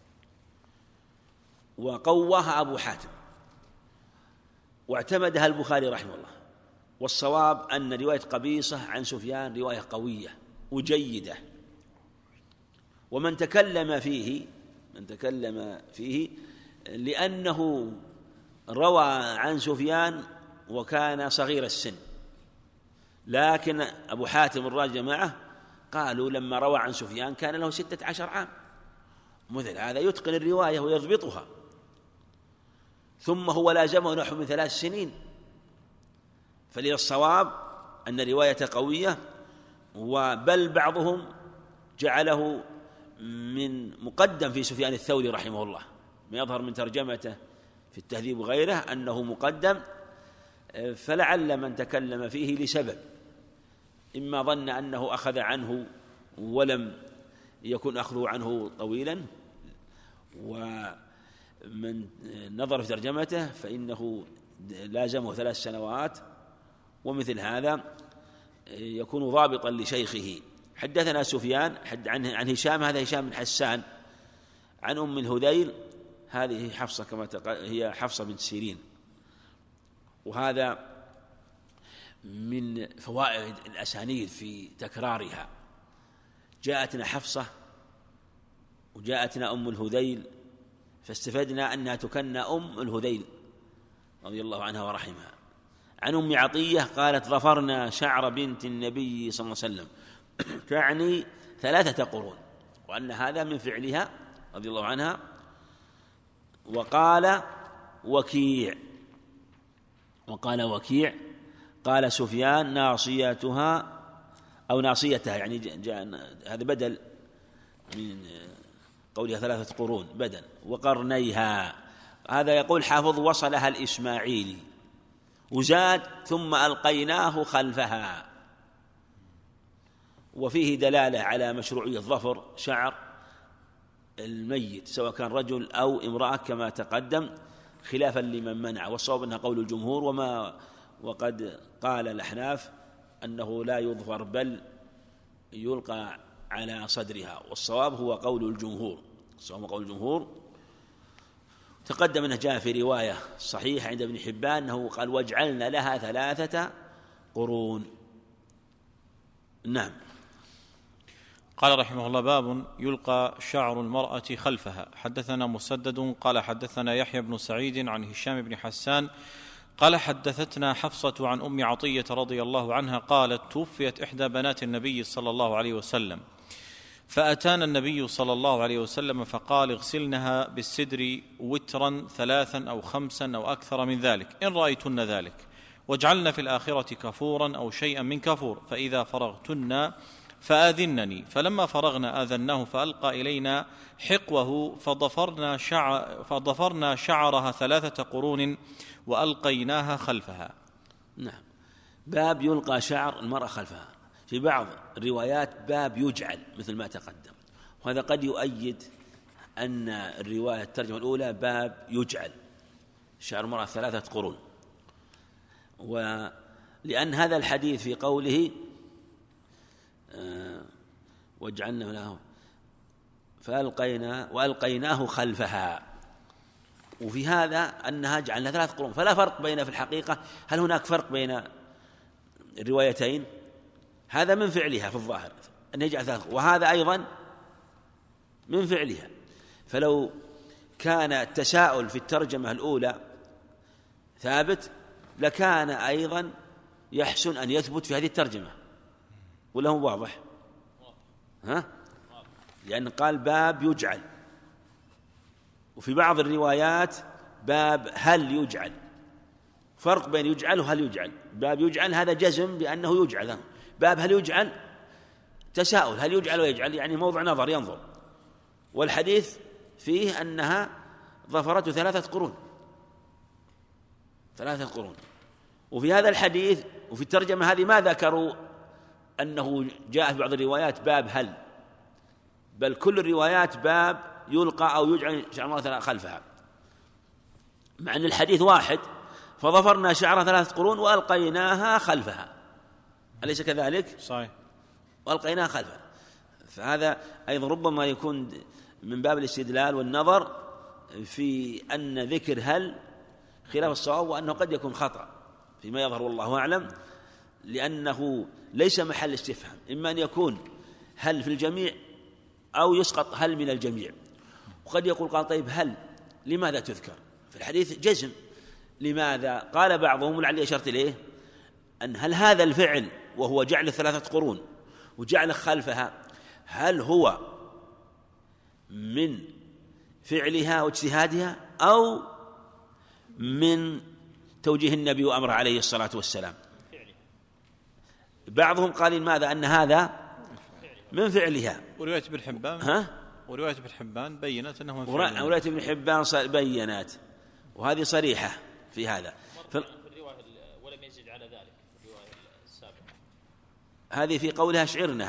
وقواها أبو حاتم، واعتمدها البخاري رحمه الله. والصواب أن رواية قبيصة عن سفيان رواية قوية وجيدة، ومن تكلم فيه لأنه روى عن سفيان وكان صغير السن، لكن أبو حاتم الرازي معه قالوا لما روى عن سفيان كان له 16 عام، مثل هذا يتقن الرواية ويضبطها، ثم هو لازمه نحو من 3 سنين. فلذا الصواب أن رواية قوية، وبل بعضهم جعله من مقدم في سفيان الثوري رحمه الله، ما يظهر من ترجمته في التهذيب وغيره أنه مقدم، فلعل من تكلم فيه لسبب، إما ظن أنه أخذ عنه ولم يكن أخذه عنه طويلا، ومن نظر في ترجمته فإنه لازمه 3 سنوات، ومثل هذا يكون ضابطا لشيخه. حدثنا سفيان عن هشام، هذا هشام بن حسان، عن أم الهذيل، هذه حفصة كما هي حفصة بنت سيرين. وهذا من فوائد الأسانيد في تكرارها، جاءتنا حفصة وجاءتنا أم الهذيل، فاستفدنا أنها تكنى أم الهذيل رضي الله عنها ورحمها. عن أم عطية قالت: ظفرنا شعر بنت النبي صلى الله عليه وسلم، تعني 3 قرون، وأن هذا من فعلها رضي الله عنها. وقال وكيع قال سفيان: ناصيتها أو ناصيتها، يعني هذا بدل من قولها 3 قرون بدل. وقرنيها، هذا يقول حافظ وصلها الإسماعيلي، وزاد: ثم ألقيناه خلفها. وفيه دلالة على مشروعية ظفر شعر الميت سواء كان رجل أو امرأة كما تقدم، خلافا لمن منع، والصواب أنها قول الجمهور. وقد قال الأحناف أنه لا يظفر بل يلقى على صدرها، والصواب هو قول الجمهور. الصواب قول الجمهور. تقدم أنه جاء في رواية صحيحة عند ابن حبان أنه قال واجعلنا لها 3 قرون. نعم. قال رحمه الله: باب يلقى شعر المرأة خلفها. حدثنا مسدد قال حدثنا يحيى بن سعيد عن هشام بن حسان قال حدثتنا حفصة عن أم عطية رضي الله عنها قالت: توفيت إحدى بنات النبي صلى الله عليه وسلم، فأتانا النبي صلى الله عليه وسلم فقال: اغسلنها بالسدر وترا 3 أو 5 أو أكثر من ذلك إن رأيتن ذلك، واجعلن في الآخرة كفورا أو شيئا من كفور، فإذا فرغتن فآذنني. فلما فرغنا آذناه فألقى إلينا حقوه فضفرنا شعرها 3 قرون وألقيناها خلفها. نعم. باب يلقى شعر المرأة خلفها. في بعض الروايات باب يجعل مثل ما تقدم، وهذا قد يؤيد أن الرواية الترجمة الأولى باب يجعل شعر المرأة 3 قرون، ولأن هذا الحديث في قوله وجعلنا له وألقيناه خلفها، وفي هذا أنها جعلنا 3 قرون، فلا فرق بين في الحقيقة. هل هناك فرق بين الروايتين؟ هذا من فعلها في الظاهر أن يجعل 3، وهذا أيضا من فعلها. فلو كان التساؤل في الترجمة الأولى ثابت لكان أيضا يحسن أن يثبت في هذه الترجمة، ولا هو واضح؟ لأن قال باب يجعل، وفي بعض الروايات باب هل يجعل. فرق بين يجعل وهل يجعل. باب يجعل هذا جزم بأنه يجعل، باب هل يجعل تساؤل، هل يجعل ويجعل يعني موضع نظر ينظر. والحديث فيه أنها ظفرته 3 قرون، 3 قرون. وفي هذا الحديث وفي الترجمة هذه ما ذكروا أنه جاء في بعض الروايات باب هل، بل كل الروايات باب يلقى أو يجعل شعر المرأة خلفها، مع أن الحديث واحد: فظفرنا شعرها 3 قرون وألقيناها خلفها، أليس كذلك؟ صحيح. وألقيناها خلفها. فهذا أيضا ربما يكون من باب الاستدلال والنظر في أن ذكر هل خلاف الصواب، وأنه قد يكون خطأ فيما يظهر والله أعلم، لأنه ليس محل استفهام، إما أن يكون هل في الجميع أو يسقط هل من الجميع. وقد يقول قال طيب هل لماذا تذكر في الحديث جزم؟ لماذا؟ قال بعضهم ولعلي أشرت إليه أن هل هذا الفعل وهو جعل 3 قرون وجعل خلفها هل هو من فعلها واجتهادها أو من توجيه النبي وأمره عليه الصلاة والسلام؟ بعضهم قال ماذا؟ أن هذا من فعلها. ورواية ابن حبان ورواية ابن حبان بينت أنه من فعلها. ورواية ابن حبان بينات، وهذه صريحة في هذا. في الرواية ولم يزد على ذلك في الرواية السابقة، هذه في قولها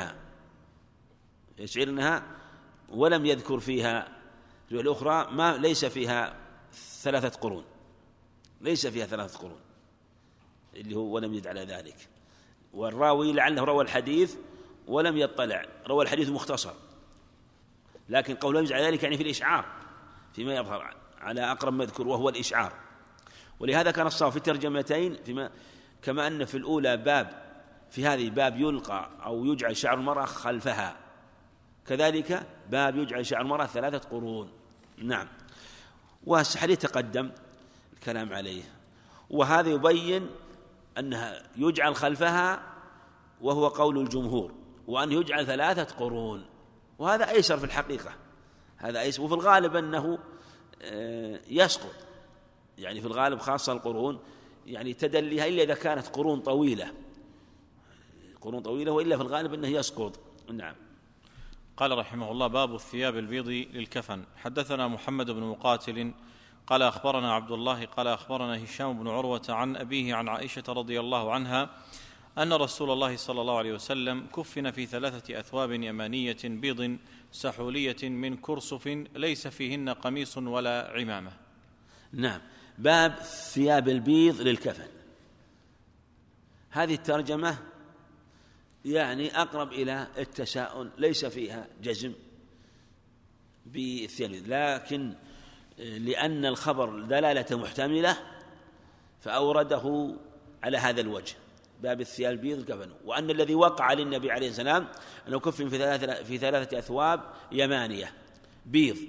يشعرنها ولم يذكر فيها. الأخرى ما ليس فيها 3 قرون، ليس فيها 3 قرون اللي هو ولم يزد على ذلك. والراوي لعله روى الحديث ولم يطلع، روى الحديث مختصر، لكن قول لم يزد على ذلك يعني في الإشعار فيما يظهر على أقرب مذكور وهو الإشعار. ولهذا كان الصواب في الترجمتين كما أن في الأولى باب في هذه باب يلقى أو يجعل شعر المرأة خلفها، كذلك باب يجعل شعر المرأة 3 قرون. نعم. والحديث تقدم الكلام عليه، وهذا يبين أنها يجعل خلفها وهو قول الجمهور، وأن يجعل 3 قرون، وهذا أيسر في الحقيقة، هذا أيسر. وفي الغالب أنه يسقط، يعني في الغالب خاصة القرون يعني تدليها إلا إذا كانت قرون طويلة، وإلا في الغالب أنه يسقط. نعم. قال رحمه الله: باب الثياب البيض للكفن. حدثنا محمد بن مقاتل قال أخبرنا عبد الله قال أخبرنا هشام بن عروة عن أبيه عن عائشة رضي الله عنها أن رسول الله صلى الله عليه وسلم كفن في 3 أثواب يمانية بيض سحولية من كرسف ليس فيهن قميص ولا عمامة. نعم، باب ثياب البيض للكفن. هذه الترجمة يعني أقرب إلى التساؤل، ليس فيها جزم بالثياب، لكن لأن الخبر دلالة محتملة فأورده على هذا الوجه، باب الثياب البيض الكفن، وأن الذي وقع للنبي عليه السلام أنه كفن في 3 أثواب يمانية بيض.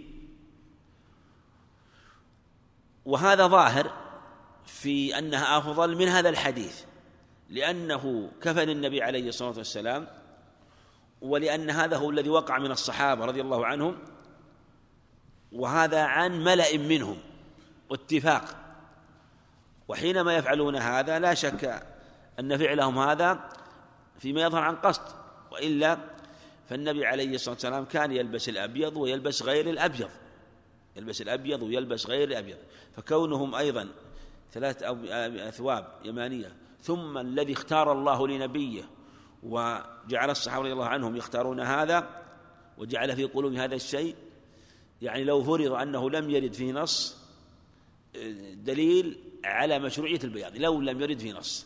وهذا ظاهر في أنها أفضل من هذا الحديث، لأنه كفن النبي عليه الصلاة والسلام، ولأن هذا هو الذي وقع من الصحابة رضي الله عنهم، وهذا عن ملأ منهم واتفاق. وحينما يفعلون هذا لا شك أن فعلهم هذا فيما يظهر عن قصد، وإلا فالنبي عليه الصلاة والسلام كان يلبس الأبيض ويلبس غير الأبيض، يلبس الأبيض ويلبس غير الأبيض، فكونهم أيضا 3 أثواب يمانية، ثم الذي اختار الله لنبيه وجعل الصحابة رضي الله عنهم يختارون هذا وجعل في قلوبهم هذا الشيء، يعني لو فرض أنه لم يرد فيه نص دليل على مشروعية البياض، لو لم يرد فيه نص،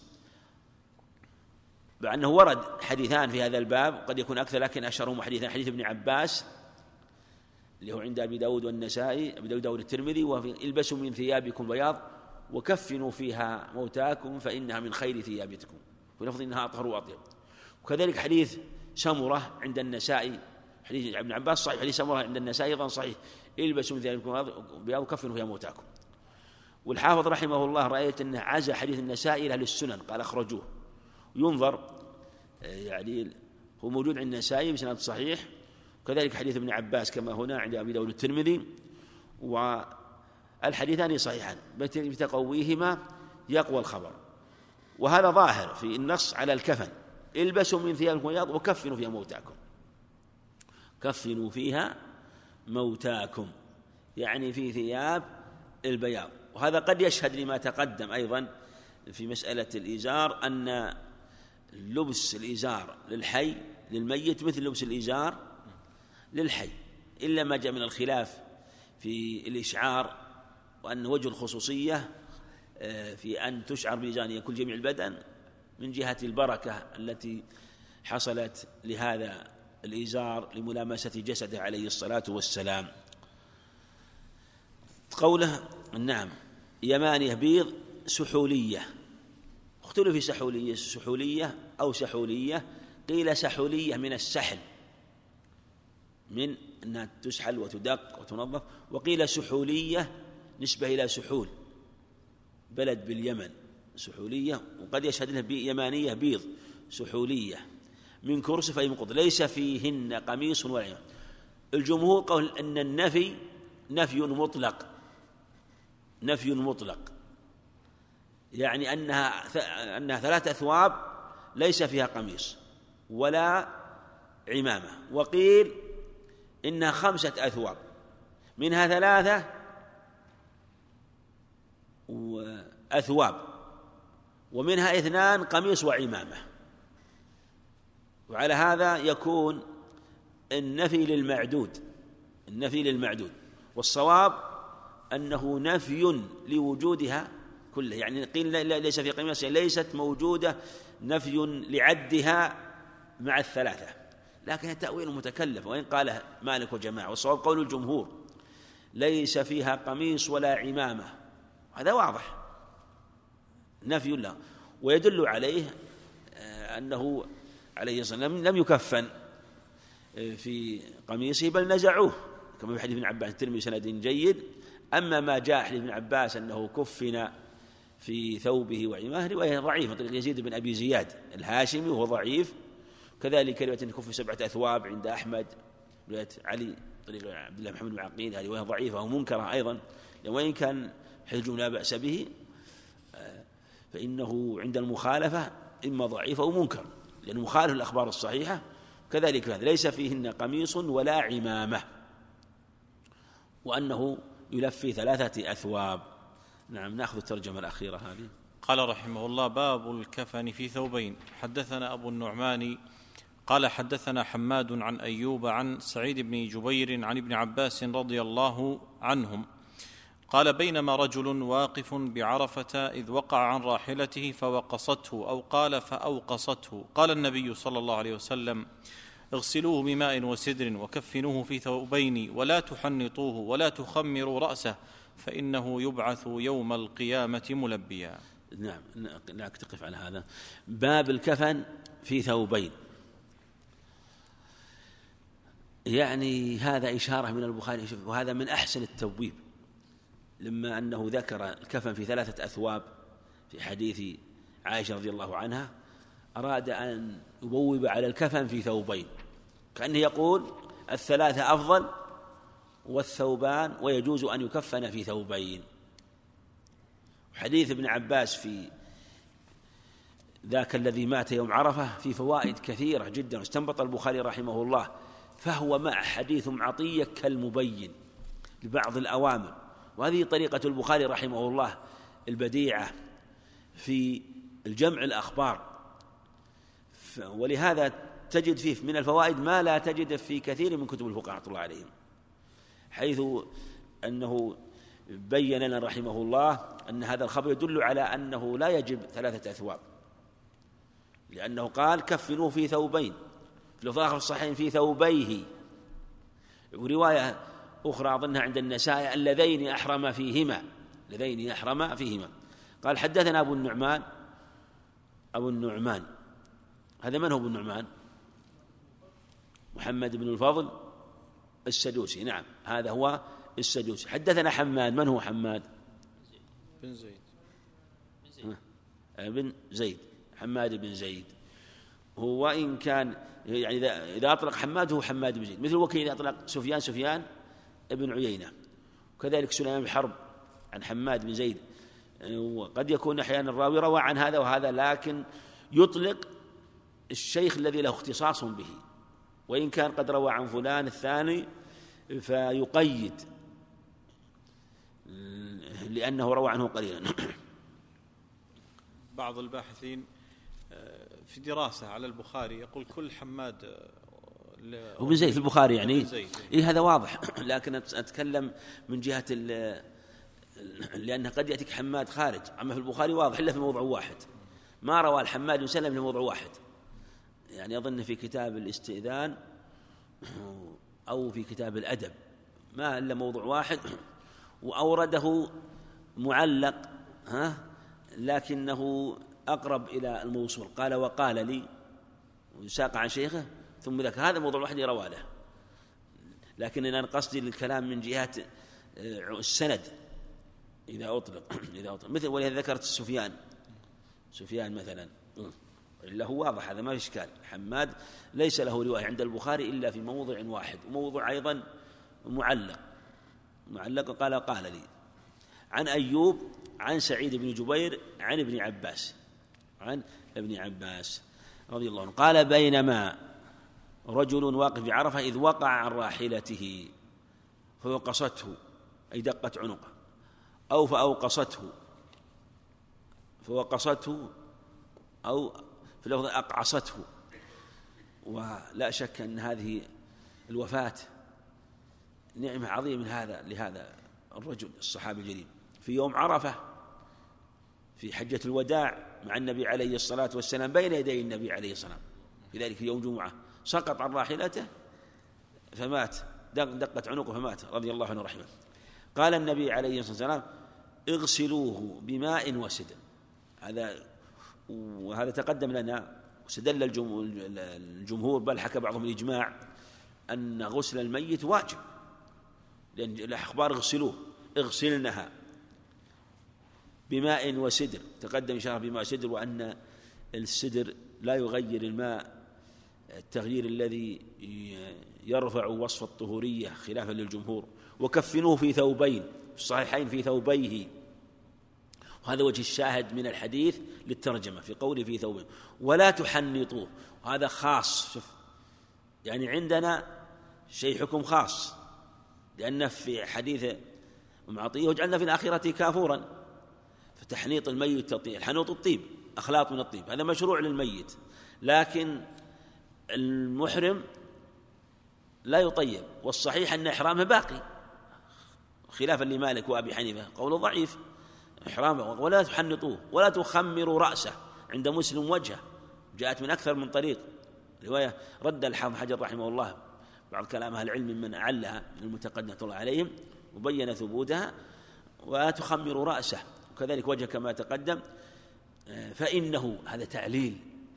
مع أنه ورد حديثان في هذا الباب قد يكون أكثر، لكن أشهرهم حديث ابن عباس اللي هو عند أبي داود والنسائي، أبي داود الترمذي، البسوا من ثيابكم بياض وكفنوا فيها موتاكم فإنها من خير ثيابكم، ولفظ إنها أطهر وأطيب. وكذلك حديث سمرة عند النسائي، حديث ابن عباس صحيح، حديث سمرة عند النسائي أيضا صحيح، البسوا من ثيابكم بياض وكفنوا فيها موتاكم. والحافظ رحمه الله رأيت أنه عزى حديث النسائي إلى أهل السنن، قال أخرجوه، وينظر يعني هو موجود عند النسائي بسند صحيح، وكذلك حديث ابن عباس كما هنا عند أبي داود الترمذي، والحديثان صحيحان بتقويهما يقوى الخبر. وهذا ظاهر في النص على الكفن، البسوا من ثيابكم بياض وكفنوا فيها موتاكم، كفنوا فيها موتاكم يعني في ثياب البياض. وهذا قد يشهد لما تقدم أيضا في مسألة الإزار، أن لبس الإزار للحي للميت مثل لبس الإزار للحي، إلا ما جاء من الخلاف في الإشعار، وأن وجه الخصوصية في أن تشعر بإزار يكون جميع البدن من جهة البركة التي حصلت لهذا الإزار لملامسة جسده عليه الصلاة والسلام. قوله نعم يمانية بيض سحولية، اختلف في سحولية أو سحولية، قيل سحولية من السحل، من أنها تسحل وتدق وتنظف، وقيل سحولية نسبة إلى سحول بلد باليمن سحولية، وقد يشهد لها يمانية بيض سحولية من كرسف أي مقض ليس فيهن قميص ولا عمامة. الجمهور قال أن النفي نفي مطلق، يعني أنها 3 أثواب ليس فيها قميص ولا عمامة. وقيل إنها 5 أثواب، منها 3 أثواب ومنها 2 قميص وعمامة. وعلى هذا يكون النفي للمعدود، والصواب أنه نفي لوجودها كلها، يعني قيل ليس في قميص ليست موجودة، نفي لعدها مع ال3، لكن التأويل متكلف، وإن قال مالك وجماعة، والصواب قول الجمهور ليس فيها قميص ولا عمامة، هذا واضح نفي له. ويدل عليه أنه عليه الصلاة والسلام لم يكفن في قميصه بل نزعوه، كما في حديث ابن عباس الترمذي سند جيد. أما ما جاء حديث ابن عباس أنه كفن في ثوبه وعمامه رواية ضعيفة طريق يزيد بن أبي زياد الهاشمي وهو ضعيف، كذلك رواية أنه كفن 7 أثواب عند أحمد، رواية علي طريق عبد الله محمد بن عقيل هذه رواية ضعيفة ومنكرة أيضا، وإن كان حديث لا بأس به فإنه عند المخالفة إما ضعيف أو منكر، لأنه مخالف الأخبار الصحيحة. كذلك ليس فيهن قميص ولا عمامة، وأنه يلف في 3 أثواب. نعم، نأخذ الترجمة الأخيرة هذه. قال رحمه الله: باب الكفن في ثوبين. حدثنا أبو النعمان قال حدثنا حماد عن أيوب عن سعيد بن جبير عن ابن عباس رضي الله عنهم قال: بينما رجل واقف بعرفة إذ وقع عن راحلته فوقصته، أو قال فأوقصته، قال النبي صلى الله عليه وسلم: اغسلوه بماء وسدر وكفنوه في ثوبين ولا تحنطوه ولا تخمروا رأسه فإنه يبعث يوم القيامة ملبيا. نعم، تقف على هذا. باب الكفن في ثوبين، يعني هذا إشارة من البخاري، وهذا من أحسن التبويب، لما أنه ذكر الكفن في 3 أثواب في حديث عائشة رضي الله عنها، أراد أن يبوب على الكفن في ثوبين، كأنه يقول 3 أفضل والثوبان ويجوز أن يكفن في ثوبين. حديث ابن عباس في ذاك الذي مات يوم عرفة في فوائد كثيرة جدا، استنبط البخاري رحمه الله، فهو مع حديث عطية كالمبين لبعض الأوامر، وهذه طريقة البخاري رحمه الله البديعة في الجمع الأخبار، ولهذا تجد فيه من الفوائد ما لا تجد في كثير من كتب الفقهاء رحمة الله عليهم، حيث أنه بين لنا رحمه الله أن هذا الخبر يدل على أنه لا يجب 3 أثواب، لأنه قال كفنوه في ثوبين، في الآخر الصحيحين في ثوبيه، ورواية أخرى أظنها عند النسائي اللذين أحرم فيهما، اللذين أحرم فيهما. قال حدثنا أبو النعمان، هذا من هو أبو النعمان؟ محمد بن الفضل السدوسي، نعم هذا هو السدوسي. حدثنا حماد، من هو حماد؟ بن زيد، حماد بن زيد، هو إن كان يعني إذا أطلق حماد هو حماد بن زيد، مثل وكيل إذا أطلق سفيان ابن عيينة، وكذلك سليمان بن حرب عن حماد بن زيد، وقد يكون أحيانا الراوي روى عن هذا وهذا، لكن يطلق الشيخ الذي له اختصاص به، وإن كان قد روى عن فلان الثاني فيقيد لأنه روى عنه قليلا. بعض الباحثين في دراسة على البخاري يقول كل حماد هو بن زيد في البخاري، يعني إيه هذا واضح، لكن أتكلم من جهة لأن قد يأتيك حماد خارج، أما في البخاري واضح إلا في موضوع واحد، ما روى الحماد بن سلم لموضوع واحد، يعني أظن في كتاب الاستئذان أو في كتاب الأدب ما إلا موضوع واحد، وأورده معلق لكنه أقرب إلى الموصول، قال وقال لي وساق عن شيخه ثم ذكر، هذا موضوع واحد روى له، لكن أنا قصدي للكلام من جهة السند إذا أطلق مثل ولهذا ذكرت سفيان مثلا، إلا هو واضح هذا ما في إشكال، حماد ليس له رواية عند البخاري إلا في موضع واحد، وموضوع أيضا معلق قال لي عن أيوب عن سعيد بن جبير عن ابن عباس رضي الله عنه قال بينما رجل واقف بعرفة إذ وقع عن راحلته فوقصته، أي دقت عنقه، أو فوقصته أو في اللفظ أقعصته. ولا شك أن هذه الوفاة نعمة عظيمة لهذا الرجل الصحابي الجليل في يوم عرفة في حجة الوداع مع النبي عليه الصلاة والسلام، بين يدي النبي عليه الصلاة والسلام في ذلك يوم جمعة، سقط عن راحلته فمات، دقت عنقه فمات رضي الله عنه رحمه. قال النبي عليه الصلاة والسلام اغسلوه بماء وسدر، وهذا تقدم لنا، واستدل الجمهور بل حكى بعضهم الإجماع أن غسل الميت واجب، لأن الأخبار اغسلنها بماء وسدر، تقدم إشارة بماء وسدر، وأن السدر لا يغير الماء التغيير الذي يرفع وصف الطهورية خلافا للجمهور. وكفنوه في ثوبين، في الصحيحين في ثوبيه، وهذا وجه الشاهد من الحديث للترجمة في قوله في ثوبين. ولا تحنطوه، وهذا خاص، يعني عندنا شيء حكم خاص، لأن في حديث معطيه وجعلنا في الآخرة كافورا، فتحنيط الميت تطيب، الحنوط الطيب، أخلاط من الطيب، هذا مشروع للميت، لكن المحرم لا يطيب، والصحيح أن إحرامه باقي، خلافا لمالك وأبي حنيفة قوله ضعيف، إحرامه ولا تحنطوه ولا تخمروا رأسه، عند مسلم وجهه، جاءت من أكثر من طريق رواية رد الحافظ حجر رحمه الله بعض كلام أهل العلم من أعلها من المتقدمة الله عليهم وبين ثبوتها، ولا تخمروا رأسه، وكذلك وجه كما تقدم، فإنه هذا تعليل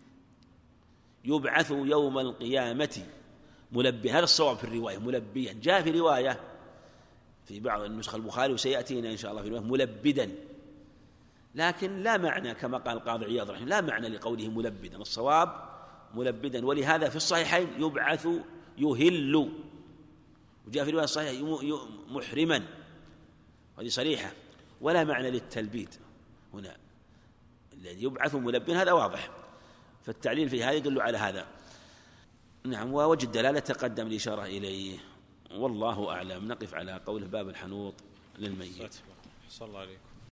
يبعث يوم القيامة ملبيا، هذا الصواب في الرواية ملبيا، جاء في رواية في بعض النسخ البخاري وسيأتينا إن شاء الله في رواية ملبدا، لكن لا معنى كما قال القاضي عياض رحمه لا معنى لقوله ملبدا، الصواب ملبدا، ولهذا في الصحيحين يبعث يهل، وجاء في رواية صحيحة محرما، هذه صريحة، ولا معنى للتلبيد هنا، الذي يبعث ملبيا هذا واضح، فالتعليل في هذا يدل على هذا. نعم، ووجه الدلالة تقدم الإشارة إليه، والله أعلم. نقف على قوله باب الحنوط للميت. صلى الله عليكم.